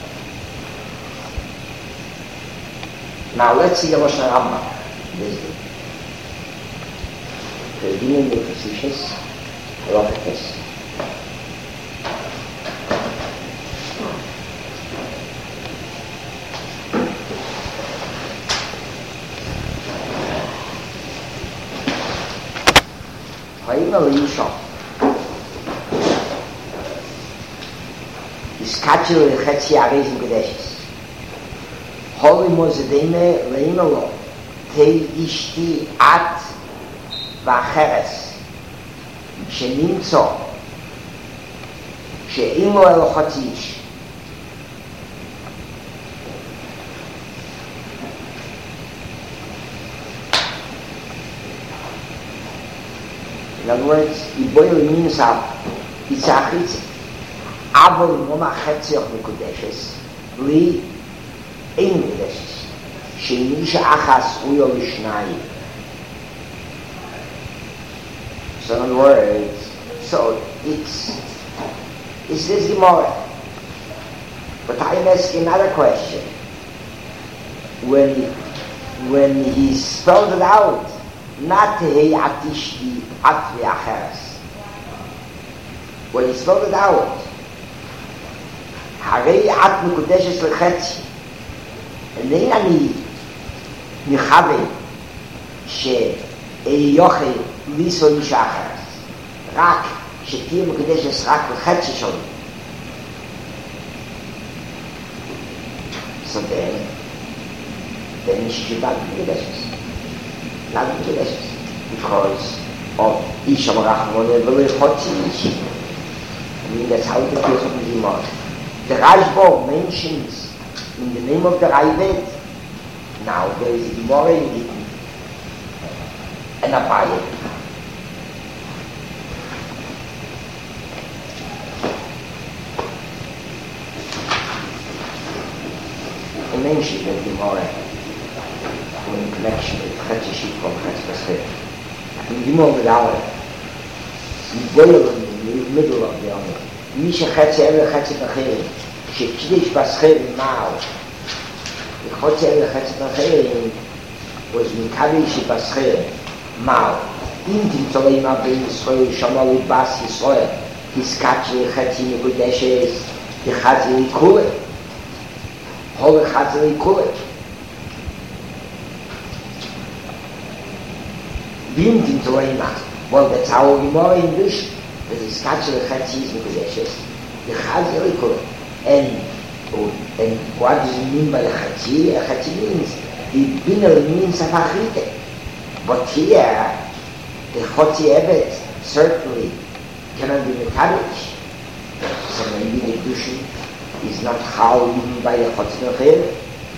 Speaker 1: Now let's see the Lashon Rambam. This is the beginning of the facetious halachas. Iskatchel lechetzi areis in Kedeshes. Holy Mozedeme leimelo tei ishti at v'acheres shenimtzo she'im lo elochatzi ish. In other words, Iboil means it's a chitzik. Avol moma chetziach Mekudeshes, li ein Mekudeshes. Shenisha achas uyo lishnayim. So in other words, so it's this Gemara. But I'm asking another question. When he spelled it out, not Tehei Atishti Atvi Acheres. When he spelled it out, Harei At Mekudeshes Lechetzi. אינני אני מחווה שיוכל ליסו איש אחרת, רק שתהיה מקודשת רק לחצי שלי. So then, then she should not be Kedeshes. Not be Kedeshes. Because of Isha Marachmon V'Lo Chotzi Ishi. I mean, that's how it appears on the Gemara. The Rashba mentions in the name of the Ravid. Now there is a Gemara in Gittin and Abaye. I mentioned the Gemara in connection with Chetz Yeshit from Chetz Paschal. In Gemara with our boil in the middle of the Omer. Misha Chetz Ever Chetz Paschal. Shekiddush Paschal now. The Chetz Ever Chetz Paschal was Mikadosh Paschal. Mal. Intim Tzolei Mabei Yisrael Shamal Bas Yisrael. Hiskatche Chetzi Nekudeshes. The Chazir Kulet. Whole Chazir Kulet. Intim Tzolei Mabei. Well, that's how we more English. The Hiskatche Chetzi Nekudeshes. The Chazir Kulet. And what does it mean by the Chetzi? Chetzi means the Binel means of Achite. But here, the Chotzi Evet certainly cannot be Mekadosh. So maybe the Dushin is not how even by the Chotzi Nechel.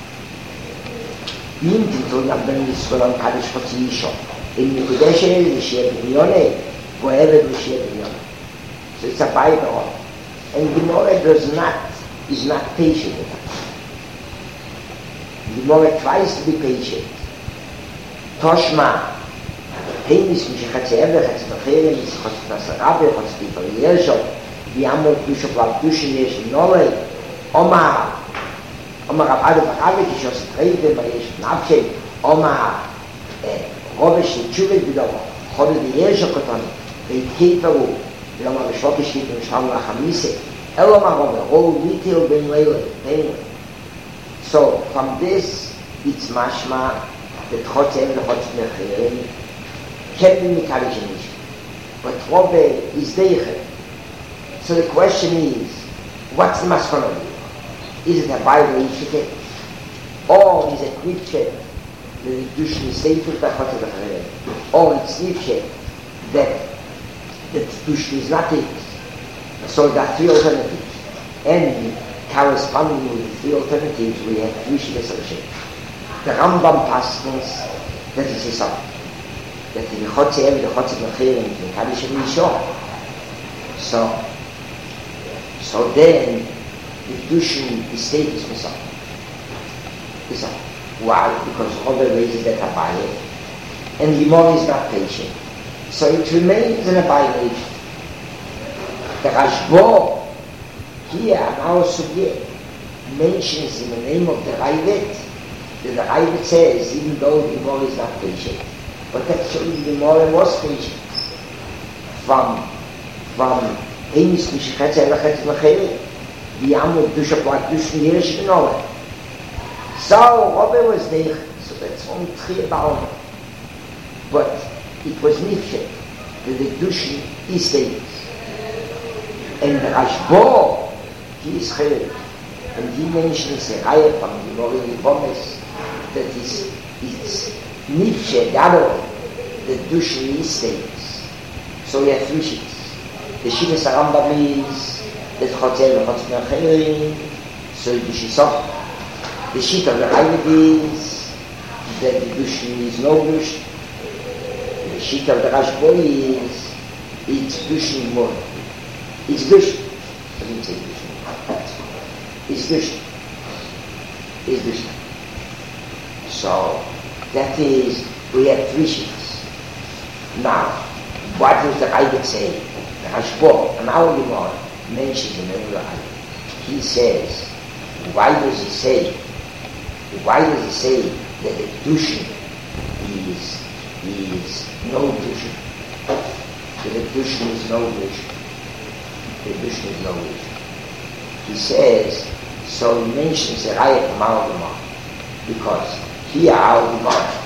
Speaker 1: Im Tintul Nabben Yisrael Kadosh Chotzi Yisho. In Nekudeshe, the Shia B'Yoneh, wherever the Shia B'Yoneh. So it's a Bible. And Gemara is not patient with us. Gemara tries to be patient. Toshma, Heimis Mishachatze Ever, Chatze Pacherim, Chatze Nasarabe, Chatze Tifar Yersho, V'yamot Dusha Plav Dushin Yesh Nolei, Omar Rabade V'Chabe, Kishos Treide, Vayesh Navshe, Omar Rovesh Nitshuvet B'Domo, Chode V'Yersho Koton, V'Yitkeitaru, V'Yomar V'Shlokish Kitim Shlam Lachamise, Elomar Rove, Ol Vitil Ben Leile, So from this, it's mashma, the Chotz Ever, the Chotz Nechirim, can be Mekadosh Nish. But Rove is Deicher. So the question is, what's the maskana? Is it a Bible Ishike? Or is it Nifshet, the Dushin is safe with the Chotz Nechirim? Or it's Nifshet, that the Dushin is not it. So there are three alternatives. And corresponding with the three alternatives, we have three Shivas Hashem. The Rambam Paschals, that is his son. That the Chotze Ever, the Chotze Nechirim, the Mekadosh Nisho. So then, the Dushin is status for son. Why? Because Rove raises that Abaye, and Gemara is not patient. So it remains an Abaye. The Rashba here in our subject mentions in the name of the Ravid, that the Ravid says, even though the Gemara is not patient, but actually the Gemara was patient. From Heimis Mishachatze Ever Chetz Pacherim, V'yamot Dusha Plav Dushin Yesh Nolei. So Rove was there, so that's only three about. But it was Nifshet, that the Dushin is there. And the Rashba, he is Chelek, and he mentions a Raya from the Gemara in Bomes, that it's Nifshe Gadol, the Dushin is states. So we have three sheets. The Shivas Rambam is that Chotze Ever Chotze Nechirim, so the Shisot. The sheet of the Ravid is that the Dushin is no Dushin. The sheet of the Rashba is it's Dushin more. It's Dushin. I didn't say Dushin. It's Dushin. It's Dushin. So, that is, we have three sheets. Now, what does the Ravid say? The Rashba, an hour Gemara, mentions the name of the Ravid. He says, why does he say that the Dushin is no Dushin? That the Dushin is no Dushin. The Dushin is no Dushin. He says, so he mentions a Raya from our Gemara, because here our Gemara,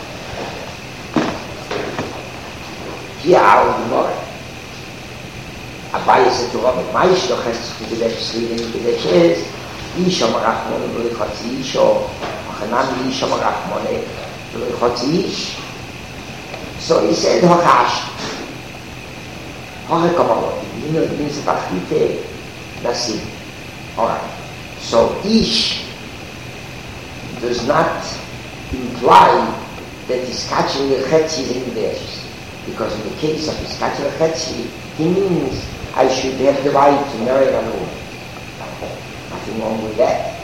Speaker 1: Abaye said to Rove, Ma'ishloch has to Kedesh Sri, and Kedesh is, Isha Marachmon V'Lo Chotzi Yisho, Chanami Ish Amarachmone, Chotzi Ish. So he said, Hochash. Hoche Kamalot. You know, it means Bachite Nasi. Alright. So Ish does not imply that Iskachel Lechetzi is in the ashes. Because in the case of Iskachel Lechetzi, he means I should have the right to marry a woman. Nothing wrong with that.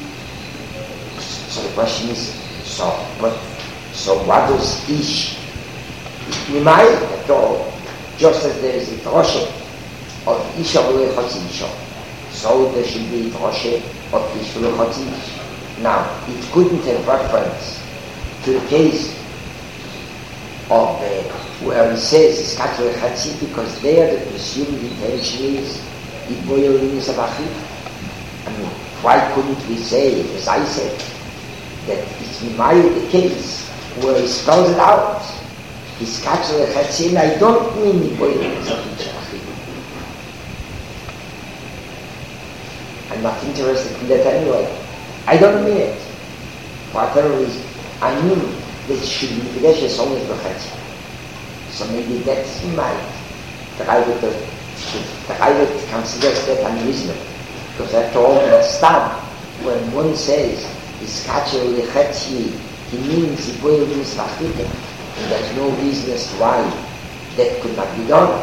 Speaker 1: So the question is, so what does Ish? We might at all, just as there is a Droshe of Isha V'Lechotzi Isha, so there should be a Droshe of Ish V'Lechotzi Ish. Now, it couldn't have reference to the case of where he says it's Katzor Chatzi, because there the presumed intention is Iboyo Linis Abachit. I mean, why couldn't we say, as I said, that it's the case where he spells it out? It's Katzor Chatzi, and I don't mean Iboyo Linis Abachit. I'm not interested in that anyway. I don't mean it. For whatever reason. I mean that it should be Kedeshes only for Chatzi. So maybe that's in mind. The Raivet considers that unreasonable. Because after all, that's time when one says, Iskachel Lechetzi, he means Iboil Linis Vachite. And there's no reason as to why that could not be done.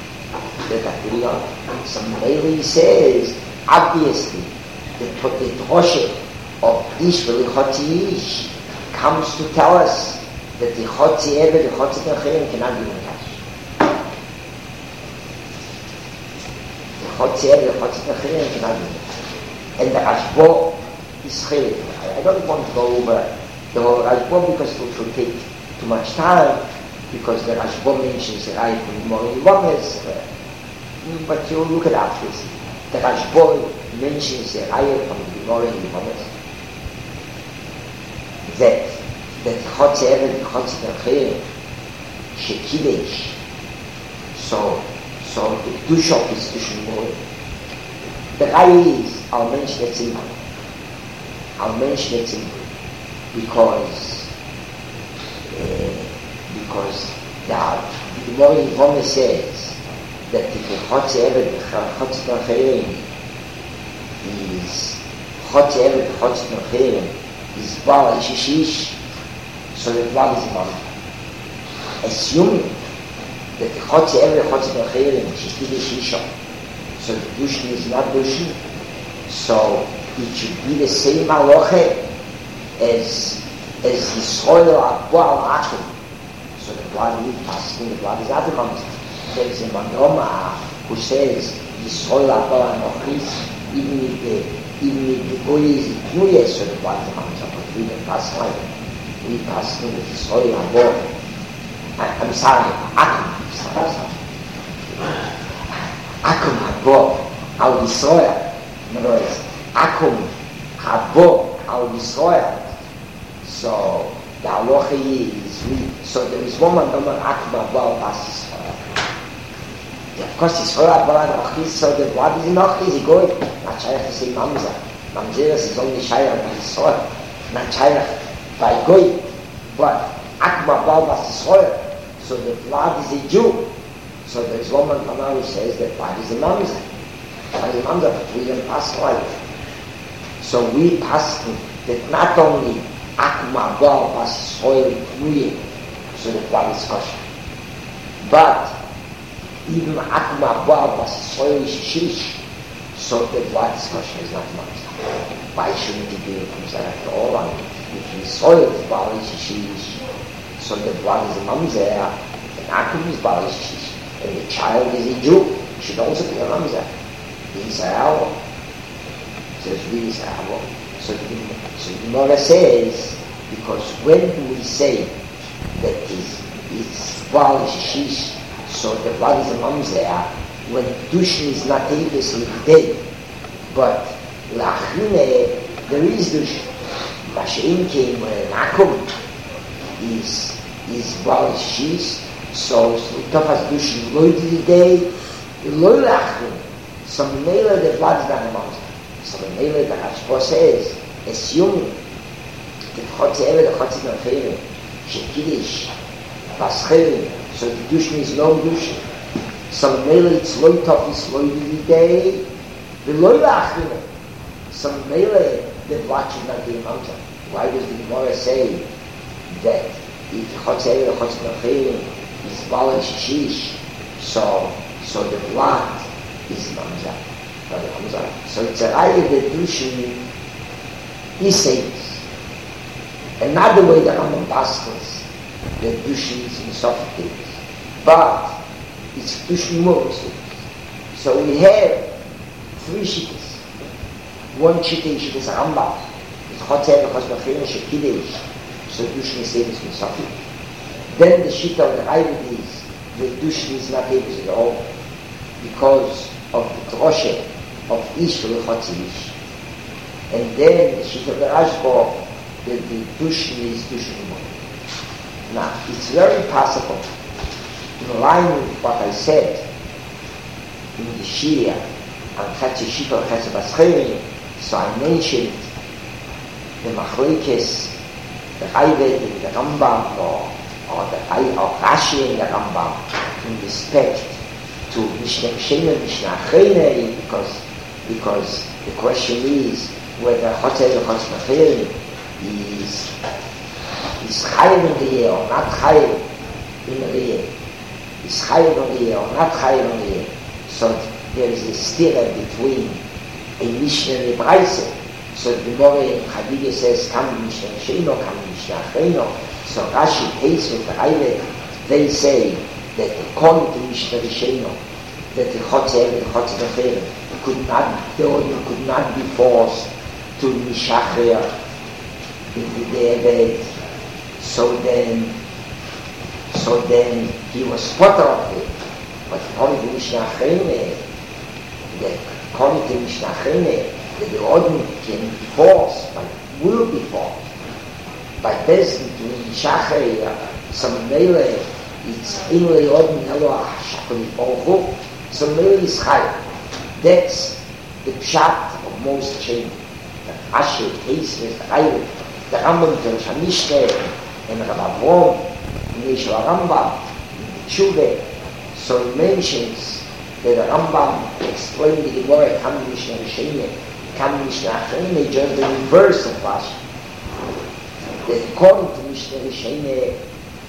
Speaker 1: So maybe he says, obviously, the Droshe of Ish V'Lechotzi Ish comes to tell us that the Chotzi Ebe, the Chotzi Nechirim cannot be Mekash. The Chotzi Ebe, the Chotzi Nechirim cannot be Mekash. And the Rashbo is Chilik. I don't want to go over the whole Rashbo because it will take too much time, because the Rashbo mentions the Rai from Gemara Yevamos, but you look at that first. The Rashbo mentions the Rai from Gemara Yevamos. That Chotzi Ebe, the Chotzi Nechirim, Shekidesh. So the Dushok is Dushon. The Rai is, I'll mention it simply. Because the Gemara Yevamos says that the Chotzi Ebe, the Chotzi Nechirim is Chotzi Ebe, the Chotzi Nechirim is Bala Ishishish. So the blood is Imam. Assuming that the Chotzi Ebe, the Chotzi Nechirim, Shekidesh Isha, so the Dushin is not Dushin, so it should be the same halacha as the soil of Baal Akim. So the blood is passing, the blood is Adamam. There is a Mandoma who says the soil of Baal Akim, even if the goy is Iknuye, so the blood is Adamam. But we can pass like we pass through the soil of Baal. I'm sorry, Akim. Akum Habo al Yisroel. In other words, Akum Habo al Yisroel. So the halacha is so there is one man Akum Habo al Yisroel. Of course, Yisroel Habo al Yisroel. So the blood is not easy going. Not shaykh to say Mamza. Mamzeres is only shaykh by Yisroel, not shaykh by Goy. But Akum Habo al Yisroel. So the blood is a Jew. So there's one man who says that blood is a Mamza. Blood is a Mamza, but we don't pass life. So we pass that not only Akum Habo al Yisroel, so the blood is kosher. But even Akum Habo al Yisroel is shish, so the blood is kosher, is not Mamza. Why shouldn't it be a Mamza after all? I mean, if Yisroel is blood is shish, so the blood is a Mamza, and Akum is blood is shish. And the child is a Jew, it should also be a Mamza. Israel says we Israel. So the Gemara says, because when do we say that it's Baal Shish, so the blood is a Mamza, when Dushin is not able to be but Lachine, there is Dushin. Mashiach came when Akum is Baal Shish. So Tofas Dushin loy the day, loy lachim. So Mela the blood is not a Mamza. So Mela the Hashpo says, assuming the Chotzev, the Chotzev Nachayim, Shekidish, Bascherim, so the Dushin is no Dushin. Some Mele, it's loy top, it's loy day, the loy lachrim. Some Mele, the watching not the mountain. Why does the Gemara say that if Chotzev, the Chotzev Nachayim is Baal Shish, so the blood is Mamza. So it's a raya that Dushin is saves. Another way that Rambam Paschals, that Dushin is in Sophistics. But it's Dushin more. So we have three shittas. One shitta is Rambam. It's Chotzev, Chotzev, Shekidesh. So Dushin is saves in Sophistics. Then the shitta of the Ravid is that Dushin is not able at all because of the Droshe of Ish for the Chotzish. And then the Shita of the Rashba, that the Dushin is Dushin more. Now, it's very possible, in line with what I said in the Shia, and Chatzi Shita and Chatzi Bascherim, so I mentioned the Machlekes, the Ravid and the Rambam, or Rashi and the Rambam, in respect to Mishnah B'Shem and Mishnah Achrei, because the question is whether Chotzev or Chotzev Nachayim is Chayiv in the year or not Chayiv in the year. Is Chayiv in the year or not Chayiv in the year. So there is a stirrer between a Mishnah and a Braise. So the Gemara in Chagiga says, Kam Mishnah B'Shem, Kam Mishnah Achrei. So Rashi hates with the Ravid. They say that according to Mishnah B'Shem, that the Chotzev and the Chotzev Nachayim the order could not be forced to Mishacher in the day. So then he was spotted off it. But according to Mishnah Achrei, that the order can be forced, but will be forced by Bezdin to Mishacher. Some Mele, it's Inlei Odin Eloah Shakoni Baruch. So Mele is Chayim. That's the pshat of most children. The Asher, Eisnes, the Ayr, the Rambam, the Mishneh, and Rav Avraham, and Yeshua Rambam, the Tshuva. So it mentions that the Rambam explained the Gemara, Kam Mishnah B'Shem, Kam Mishnah Achrei, just the reverse of Rashi. That according to Mishnah B'Shem,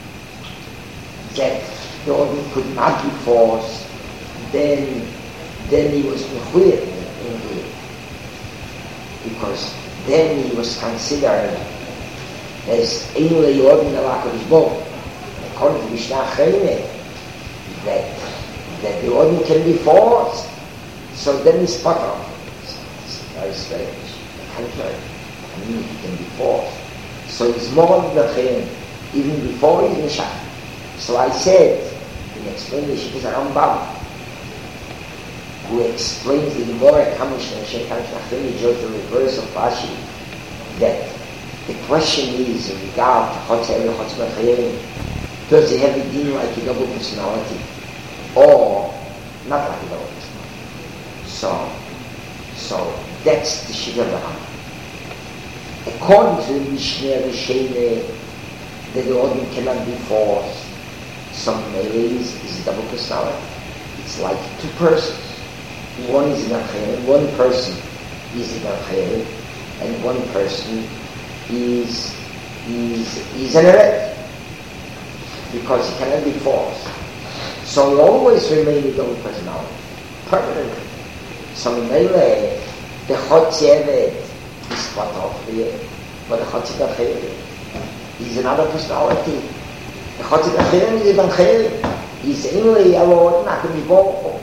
Speaker 1: that the order could not be forced, then he was mechuyev in the, because then he was considered as Einulei Yodin Alakovish Bo. According to Mishnah Achrei, that the Yodin can be forced, so then he's potter. It's very strange. The contrary, it can be forced. So it's more than the even before he's Mishach. So I said, in explanation, it's a Rambam, who explains the Gemara, Kamish and Shekhan Shachrini, just the reverse of Rashi, that the question is in regard to Chotzev and Chotzev Nachayim, does he have a din like a double personality, or not like a double personality? So that's the Shita of the Rambam. According to the Mishnah B'Shem, that the organ cannot be forced. Some melees is a double personality. It's like two persons. One is in Achayim, one person is in Achayim, and one person is an Eret, because he cannot be forced. So he always remain a double personality, permanently. So in Mele, the Chotzev is cut off here, but the Chotzev Achayim is another personality. The Chotzev Achayim is an Achayim. He's only allowed not to be born.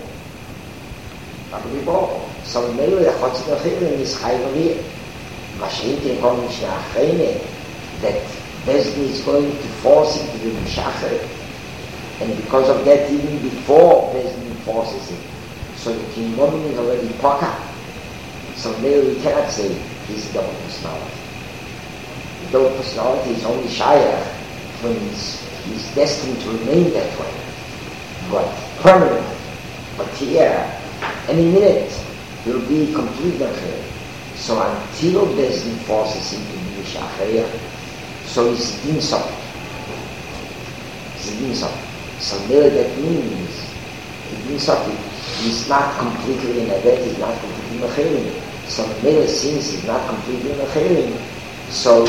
Speaker 1: So maybe the Chotzev Nachayim is Chayim here. Mashiach called Mishnah Achrei, that Bezdin is going to force him to be Mishacher, and because of that, even before Bezdin forces him, so the Kimon is already Paka. So maybe we cannot say he's a double personality. The double personality is only Shayach when he's destined to remain that way, but permanently. But here, any minute, will be complete Nachayim. So until Bezdin forces him to be Shachaya, so it's din Sopik. It's din Sopik. So there that means din Sopik is not completely in Abed, is not completely Mecherim. So Mele, since he's not completely Mecherim, so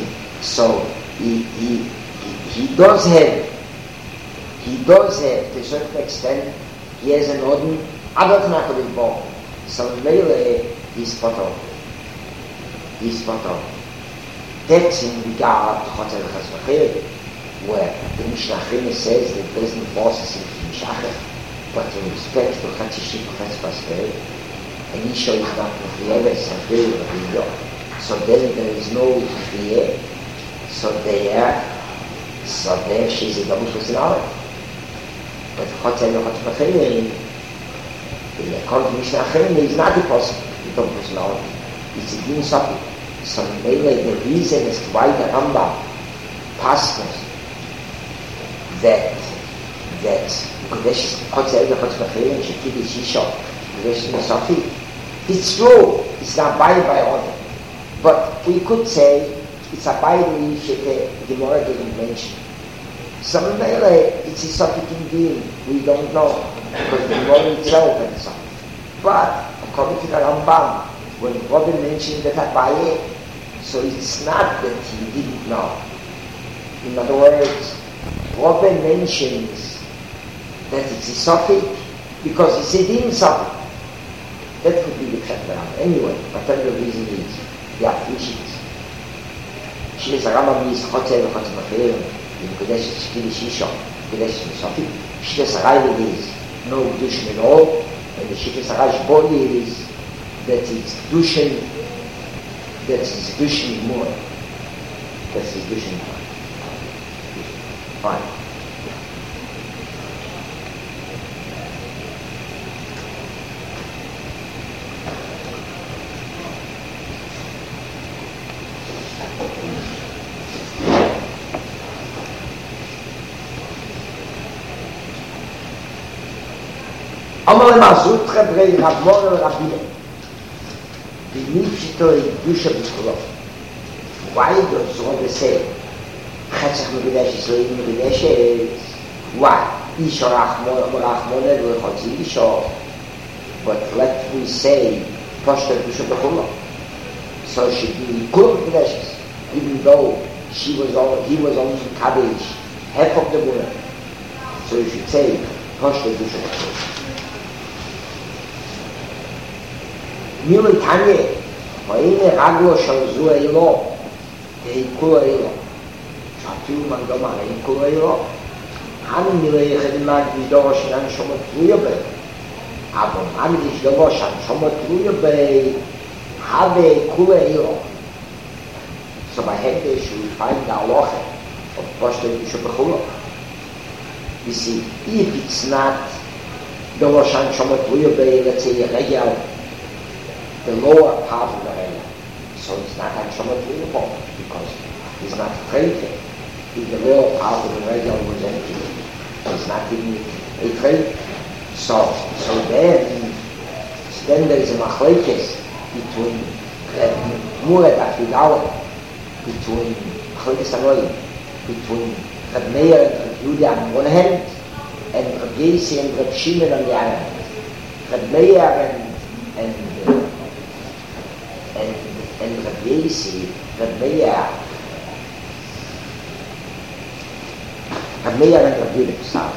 Speaker 1: he does have to a certain extent, he has an Odin, other than Akadosh Baruch Hu. So Mele, he's spot on. He's spot on. That's in regard to Chotel Chas V'Cherim, where the Mishnah Chine says that doesn't forces him to be Shachar, but in respect to Chatzishim Chas V'Cherim, and Isha is not Mefriyeves and very Reviyo. So then there is no Mefriyeh. So there she's a double personality. But Chotel Chas V'Cherim, according to Mishnah Chine, is not a possible double personality. It's a din Sopik. So mainly the reason as to why the Rambam passes that Kodesh Chotzer Chotz V'Cherim Shekid Yisho Kodesh Sopik. It's true. It's not by order, but we could say it's a by the Gemara didn't mention. So mainly it's a Sopik indeed. We don't know because the Gemara itself is Sopik. But according to the Rambam, when Robin mentioned that Abaye, so it's not that he didn't know. In other words, Robin mentions that it's a Sopik because it's a din Sopik. That could be the Pshat. Anyway, whatever the reason is, there are three sheets. Sheets Rambam is Chotel Chotz V'Cherim, in Kodesh Shekid Yisho, Kodesh Sopik. Sheets Rayid is no Kedushin at all, and the Sheets Rash Boni is that it's Kedushin, more. That's Kedushin more. Fine. Amar Mazut Chabrei Rabmon Rabbi. The Nifshito in Dusha B'Kulov. Why does Rabbi say Chetzach Megidesh is Le'im Megidesh is why? Isha Rachmon Edo Echotzi Isha. But let me say Poshta Dusha B'Kulov. So she be Kulov Megidesh, even though he was only Kadesh, half of the woman. So you should say Poshta Dusha B'Kulov. Mili Tanye, Vayine Raglo Shalzu Eilo, Veikul Eilo. Shatu Mandoma Veikul Eilo. Han Mili Chedimad Vidor Shan Shomot Ruyabe. Avon Magdish Dovo Shan Shomot Ruyabe. Have Kul Eilo. So by head they should find the halacha of Poshta Dusha B'Chulo. You see, if it's not Dovo Shan Shomot Ruyabe, let's say a regular, the lower part of the area. So it's not Hanshama uniform because it's not trade. If the lower part of the area was empty, it's not giving a trade. So then there is a machlekes between Murad Afidawa, between machlekes Anoim, between Reb Meir and Reb Yehuda on one hand, and Reb Yesi and Reb Shimon on the other hand. Reb Meir and Reb Yesi, Reb Meir and Reb Yehuda, sorry.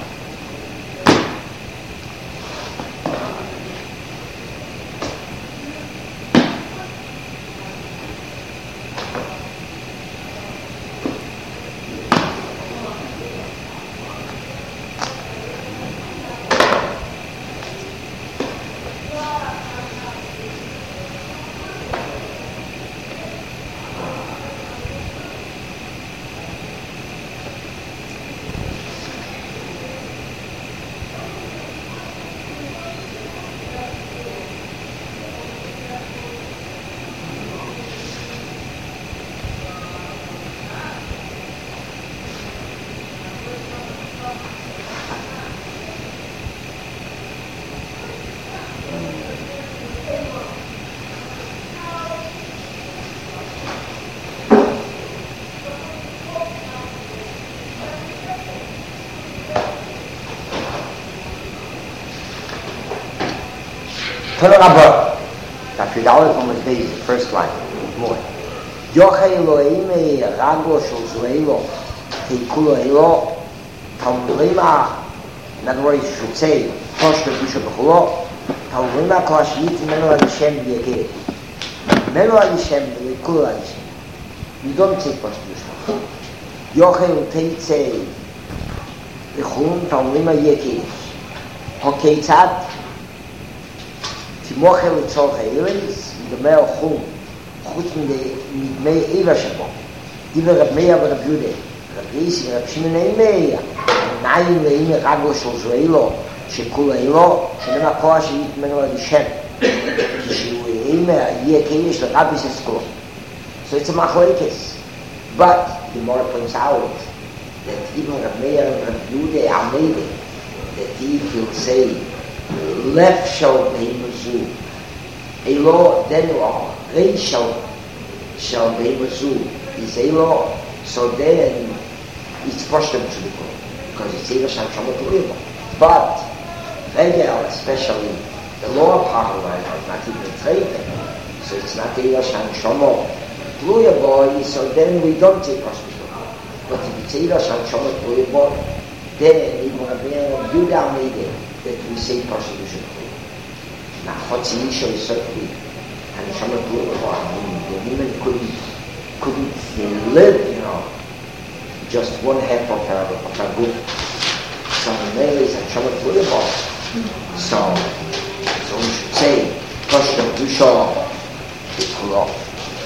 Speaker 1: Tana Rabba, Daf Yud Aleph Amud Beis, the first line, more. Yochei Eloheimei Raglo Shel Zoelo Teikulo Elo Talmulema. In other words, you should say Tosh Kedusha B'Chulo Talmulema Kol Shiyit Menu Al Hashem B'Yekeh Menu Al Hashem B'Yekulo Al Hashem. You don't say Tosh Kedusha Yochei Teitze B'Chulun Talmulema Yekeh Hokeitzad Timochel Tzorch Eilis Yidamei Chum חוץ מדמי איבה שבו דיבר רב מאיר ורב יהודה רב יסי ורב שמעון אימי נעים לאימי רגלו של זוהילו שכול אילו שנמה כוח שיתמנו על השם כשהוא אימי יהיה כאיש לרבי ססקו. So it's a machlekes, but the more points out that even Rab Meir and Rab Yehuda are made that he will say left shall be mazu Elo then Rei shall be mazu is Elo, so then it's possible to be called because it's Elo Sham Shama. But Regel, especially the lower part of life, is not even trading, so it's not Elo Sham Shama Tluya boy, so then we don't take hospital. But if it's Elo Sham Shama Tluya boy, then even Rabbi Yudah made it that we say prostitution. Now, Chotzi Isha is certainly, and Shama Tluya, the women couldn't live, just one half of her group. So the male is and Shama Tluya boy. So we should say, Toshka Dusha B'Chulo.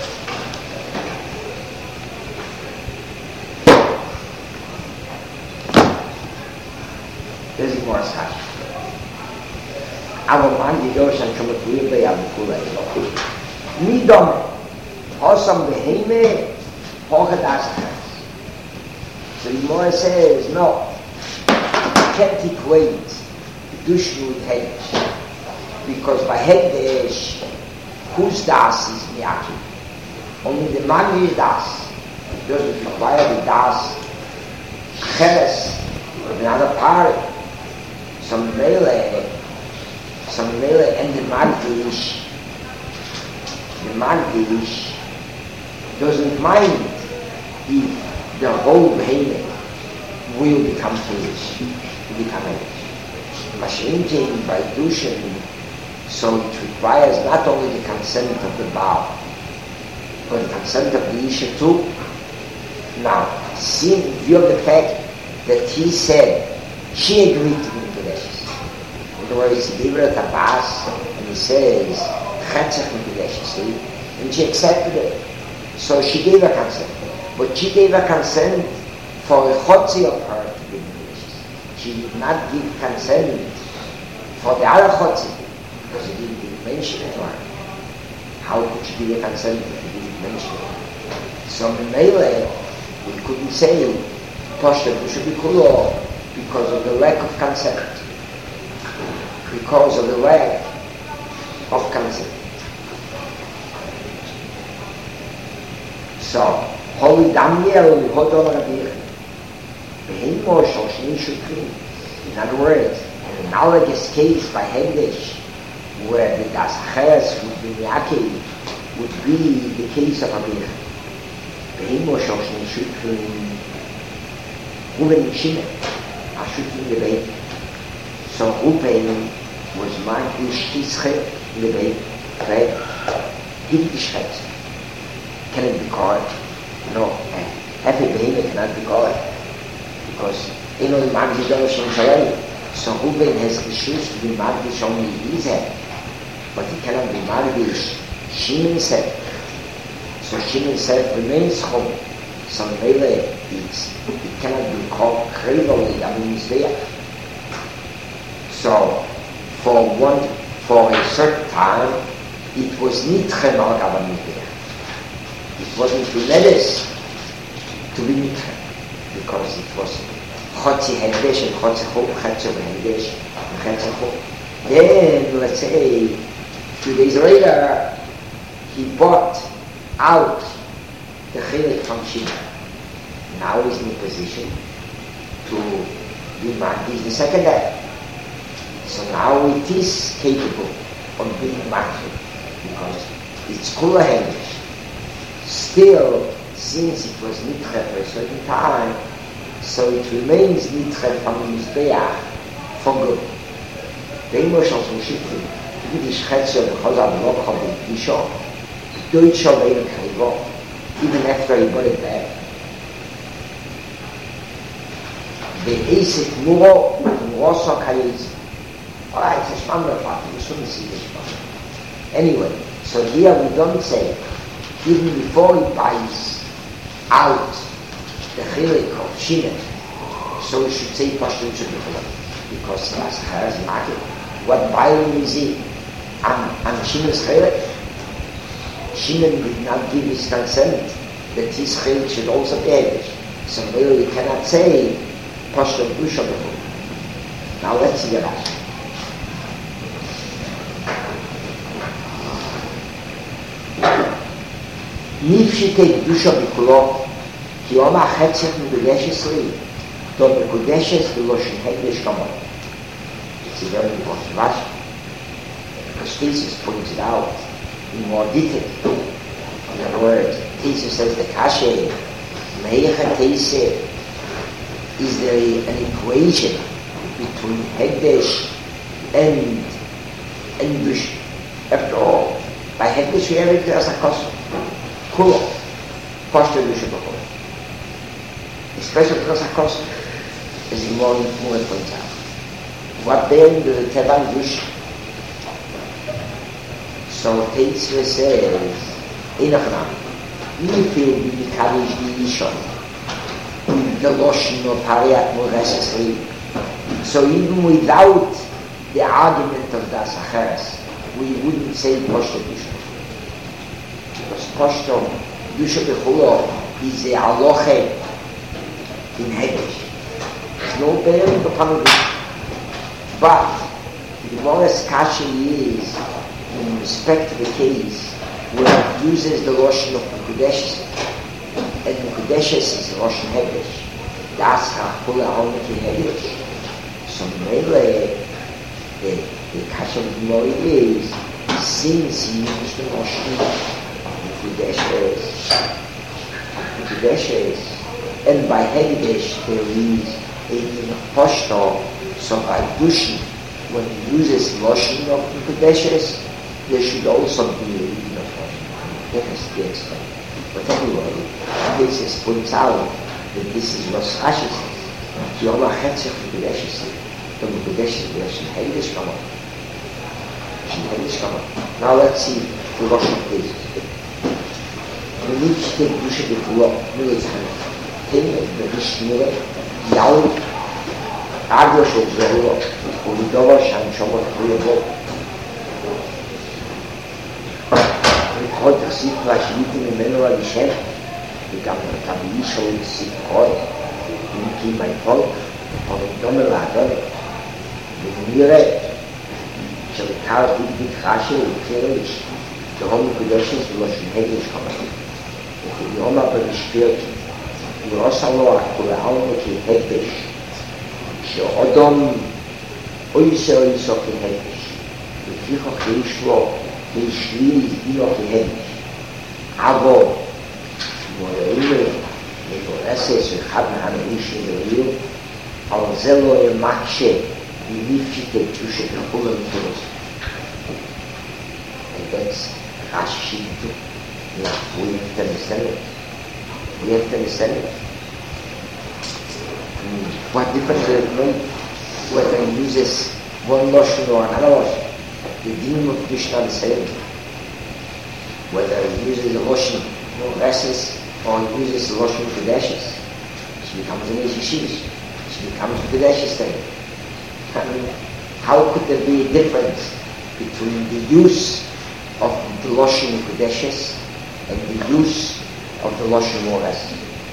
Speaker 1: This is more such. Our man Yidosh and Shama Tluya B'Chulo. Midom Hosam Beheme Hochadas. So the Gemara says, no, you can't equate Dush with Hedesh. Because by Hedesh, whose Das is Miyaki? Only the man is Das. It doesn't require the Das Cheres or another part. Some Mele and the Magdish doesn't mind if the whole Behemah will become foolish, become Hedesh. Mashiach by Dushin, so it requires not only the consent of the Baal, but the consent of the Isha too. Now, seeing in view of the fact that he said she agreed to be Kedeshes. In other words, he gave her a tabas and he says Chetzach Kedeshes, and she accepted it. So she gave her consent. But she gave her consent for a chotzi of her to be Kedeshes. She did not give consent for the other chotzi because he didn't mention it to her. How could she give a consent if he didn't mention it? So in Mele, we couldn't say Toshka Dusha B'Chulo because of the lack of consent. Because of the lack of consent. So, Holy Daniel Hodol Rabbi Behemo Shoshnei Shukrim. In other words, an analogous case by Hedesh, where the Das Ches would be Miyaki, would be the case of Rabbi Behemo Shoshnei Shukrim. Ruben Shimon, Ashukrim Lebeit. So Ruben was Magish Tische Lebeit, right? Hiddish. Can it be called? No. Every behemoth cannot be called because Eno Magdish Shem Shalom. So Ruben has Kishus to be Magdish only his head, but he cannot be Magdish Shimon's head. So Shimon's head remains home. So Mele it cannot be called Krivoli, I mean it's there. So for a certain time it was Nitche Mal Gavamid there. It wasn't to let us to be Nitche because it was Chotzi Hedesh and Chotzi Chok, Chetzer Hedesh and Chetzer Chok. Then let's say 2 days later he bought out the Chelik from Shimon. Now he's in a position to be Magdish the second day. So now it is capable on being matching, because it's Kula Hemish. Still, since it was Nitche for a certain time, so it remains Nitche from the Mizbeach for good. The English also shifted. Yiddish Chetzio, the Chazal Lokha, the Isha, the Deutsche Leil Krivo, even after he got it back. The Esek Muro, Murosa Kayiz. Alright, it's a Shmanda Fatih, we shouldn't see this one. Anyway, so here we don't say, even before he buys out the Chilik of Shinen, so we should say Pashto Chudikula, because that's charismatic. What Byron is it? And Shinen's Chilik. Shinen did not give his consent that his Chilik should also be Edish. So really we cannot say Pashto Chudikula. Now let's see the Rashi. Nifshite Dusha Bikulo, כי יום החצך מקודשת לי, טוב מקודשת בלושן הקדש כמון. It's a very important verse. Because thesis points it out in more detail. In other words, thesis says the kashe, meicha thesis, is there an equation between Hekdesh and Dush? After all, by Hekdesh we have it as a cost. Kulo, cost of Dush. Especially because of cost, as the more points out. What then do the Teban Dush? So Teisra says, Inachna, if you will be Kaddish the Ishon, the Loshin of Pariat Moresesli, so even without the argument of Das Acheres, we wouldn't say Poshto Dush. Because Poshto Dush Bechulo is the Aloche in Hegdish. There's no bearing upon it. But the more Kashi is in respect to the case where it uses the Loshin of Mekudeshes, and Mekudeshes is Loshin Hegdish. That's Chachula Holmeki Hegdish. So really, the Kashi of the more is, since he used the Loshin Mekudeshes, and by Hegdish there is a Poshto. So by Dushin, when he uses Loshin of Mekudeshes, there should also be a reading of Loshin. That has to be explained. But anyway, this points out that this is what Rashi says. Ki Yom HaChetzech Mekudeshes, the Mekudeshes Loshin Hegdish Kamon. Loshin Hegdish Kamon. Now let's see the Loshin Hegdish. We need to take Dushin Befulot, Militz Hanef. Thing the Dushin Yaud, אגו של זהורו, ולדובר שהנשומות חויבו. לפחות תחסיד והשיביתי ממנו על ישב, וגם תביאי שלו לסיד קוי, ומקים מהפולק, ונדומה לאדון, ונראה שלקר בגבית חשי ולקרש, תהום מקודשת ולא שנהגש כמובן. וכביום הבא משפיר, ורוסה לו הכולאון וכהקדש, שאדם אויסה כהקדש, לפיכך יש לו להשליל דינו כהקדש. אבל מוראילה מבורסת אחד מהמאישים דרעיל, אבל זה לא ימקשה בליפשית תשושה כחולה מתורס. And that's Rashi too. We have to understand it. We have to understand it. What difference does it make whether he uses one Loshin or another Loshin? The dinim of Mishnah are the same. Whether he uses the Loshin Moresses or he uses the Loshin Kedeshes, she becomes an Yeshivish. She becomes a Kedeshes thing. I mean, how could there be a difference between the use of the Loshin Kedeshes and the use of the Loshin Moresses?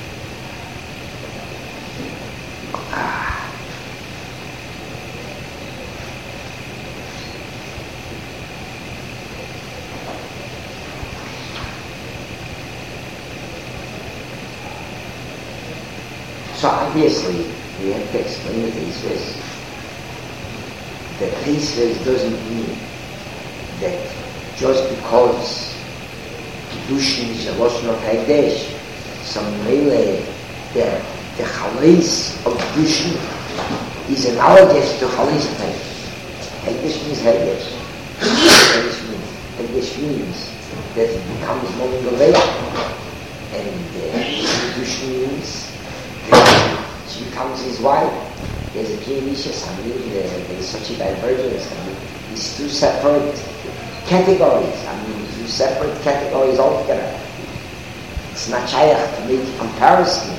Speaker 1: So obviously, we have to explain the Teisves. The Teisves doesn't mean that just because Kedushin is a Lashon of Hekdesh, so Mele, the Chalais of Kedushin is analogous to Chalais of Hekdesh. Hekdesh means Hekdesh. Hekdesh means that it becomes Molingoleya. And Kedushin means that she becomes his wife. There's a Kirishas, there's such a divergence. These two separate categories. Two separate categories altogether. It's not shaykh to make a comparison.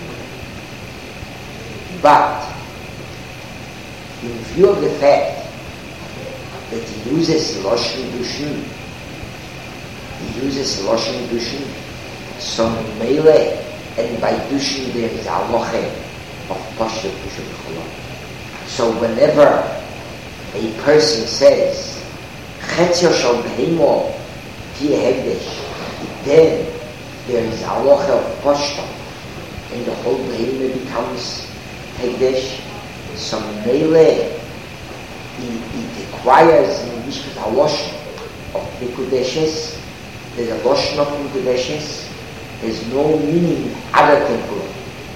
Speaker 1: But in view of the fact that he uses Lashon Dushin, so Mele, and by Dushin there is Aloche of Pasha Dushin Cholon. So whenever a person says Chetzio Shal Behemo Tia Hegdesh, then there is Aloche of Pasha, and the whole Behemo becomes Hegdesh. So Mele, it requires in Mishpat HaLoshon of Mikudeshes. There's a Loshon of Mikudeshes. There's no meaning other than Kula.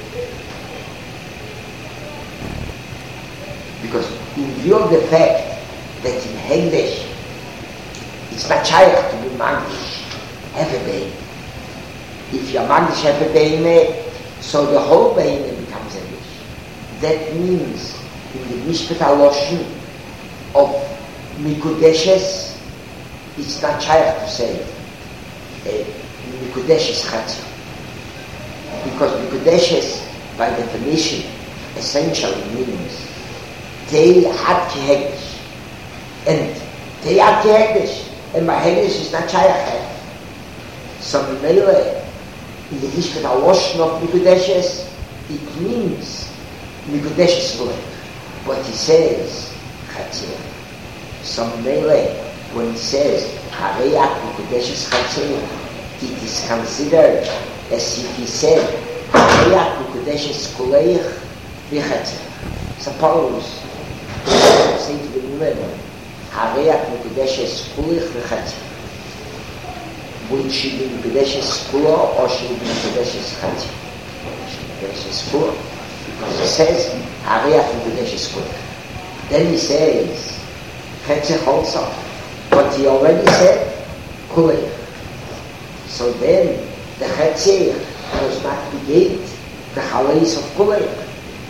Speaker 1: Because in view of the fact that in Hegdesh it's not shaykh to be Magdish, have a Bein. If you're Magdish, have a Bein, so the whole Bein becomes Hegdesh. That means in the Mishpat HaLoshon of Mikudeshes, it's not shaykh to say Mikudeshes Chatzah. Because Mikudeshes, by definition, essentially means Tei Had Ki Hegdesh. And Tei Had Ki Hegdesh. And my Hegdesh is not shaykh. So Mele, in the Mishpat HaLoshon of Mikudeshes, it means Mikudeshes Loi. But he says Chatzah. So Mele, when he says Hareyat Mikudeshes Chatzah, it is considered as if he said Hareyat Mikudeshes Kuleich V'Chatzah. Suppose say to the women Hareyat Mikudeshes Kuleich V'Chatzah. Would she be Mikudeshes Kula or she be Mikudeshes Chatzah? Mikudeshes Kula. Because he says Hareyat Mikudeshes Kuleich. Then he says Chatzah also. But he already said Kuleich. So then the Chatzah does not negate the Chalais of Kuleich.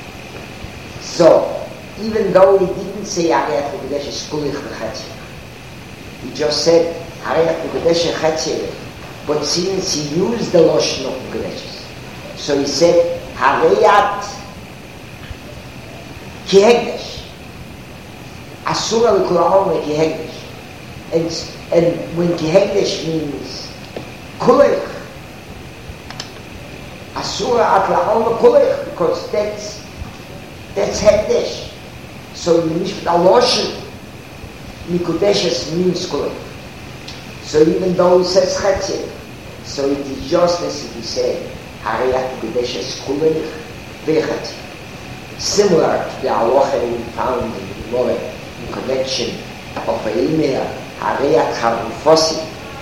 Speaker 1: So even though he didn't say Hareyat Mikudeshes Kuleich V'Chatzah, he just said Hareyat Mikudeshes Chatzah. But since he used the Lashon of Mikudeshes, so he said Hareyat Ki Hegdesh. Asura L'Kula Ki Hegdesh. And when Ki Hegdesh means Kuleich, Asura Atla'alma Kuleich, because that's Hegdesh. So in Mishpat HaLoshon, Mikudeshes means Kuleich. So even though he says Chatzah, so it is just as if he said Hareyat Mikudeshes Kuleich V'Chatzah. Similar to the halacha we found in the Gemara in connection of Eimeh Hareyat Charufosi.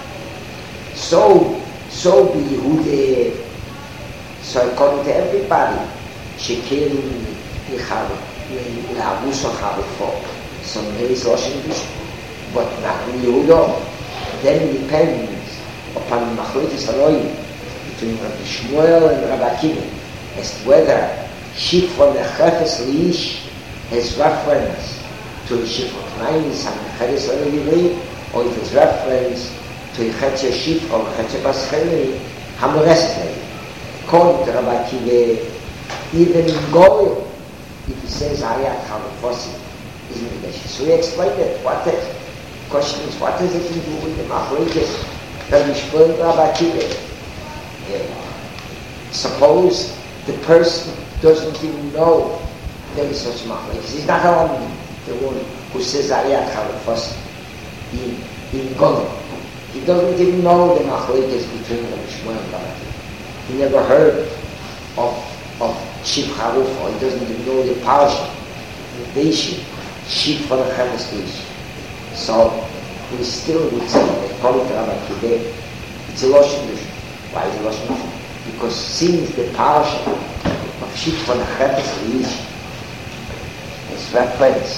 Speaker 1: So be Yehuda. So according to everybody, Shekerim L'Abuso Charufo. So there is Lashon Dushin. But not Yehuda. Then it depends upon Machlokes Haroyim between Rabbi Shmuel and Rabbi Akiva as to whether Shifra Nechefes Liish has reference to Shifra Knainis and Cheres Levi, or if it's reference to Chetzia Shifra or Chetzia Bascheli, Hamoreses Levi. According to Rabbi Akiva, even in Goyim, if he says Ayat Charufosi, is Mikudeshes. So we explained it. The question is, what does it do with the Machlokes Rabbi Shmuel and Rabbi Akiva? Suppose the person doesn't even know there is such Machlokes. He's not only the one who says Ayat Charufosi in Goyim. He doesn't even know the Machlokes between Rabbi Shmuel and Rabbi Akiva. He never heard of Shif Charuf, or he doesn't even know the parasha, the Beishim, Shif for the Chemes Beishim. So he still would say that call it Rabbi Kideh. It's a Lashon Dush. Why is it Lashon Dush? Because since the parasha of Shitfon Achretes Leish is reference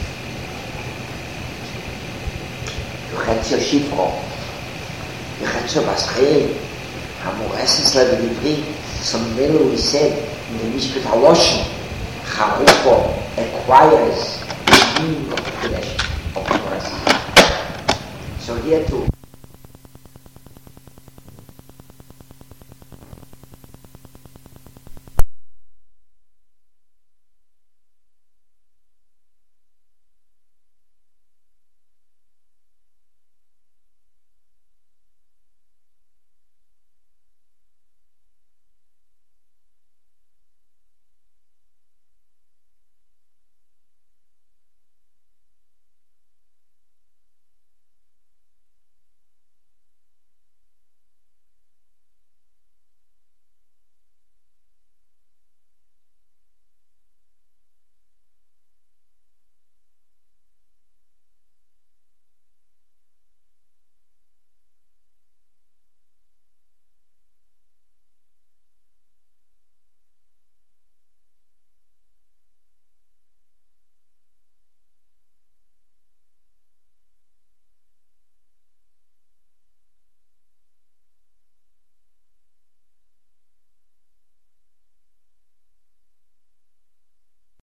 Speaker 1: to Chetzio Shifro, to Chetzio Basrei, Hamoreses Levi, some middle we said in the Mishpat HaLoshen, Charufo acquires the meaning of the Kodesh of Hamoreses. So here too.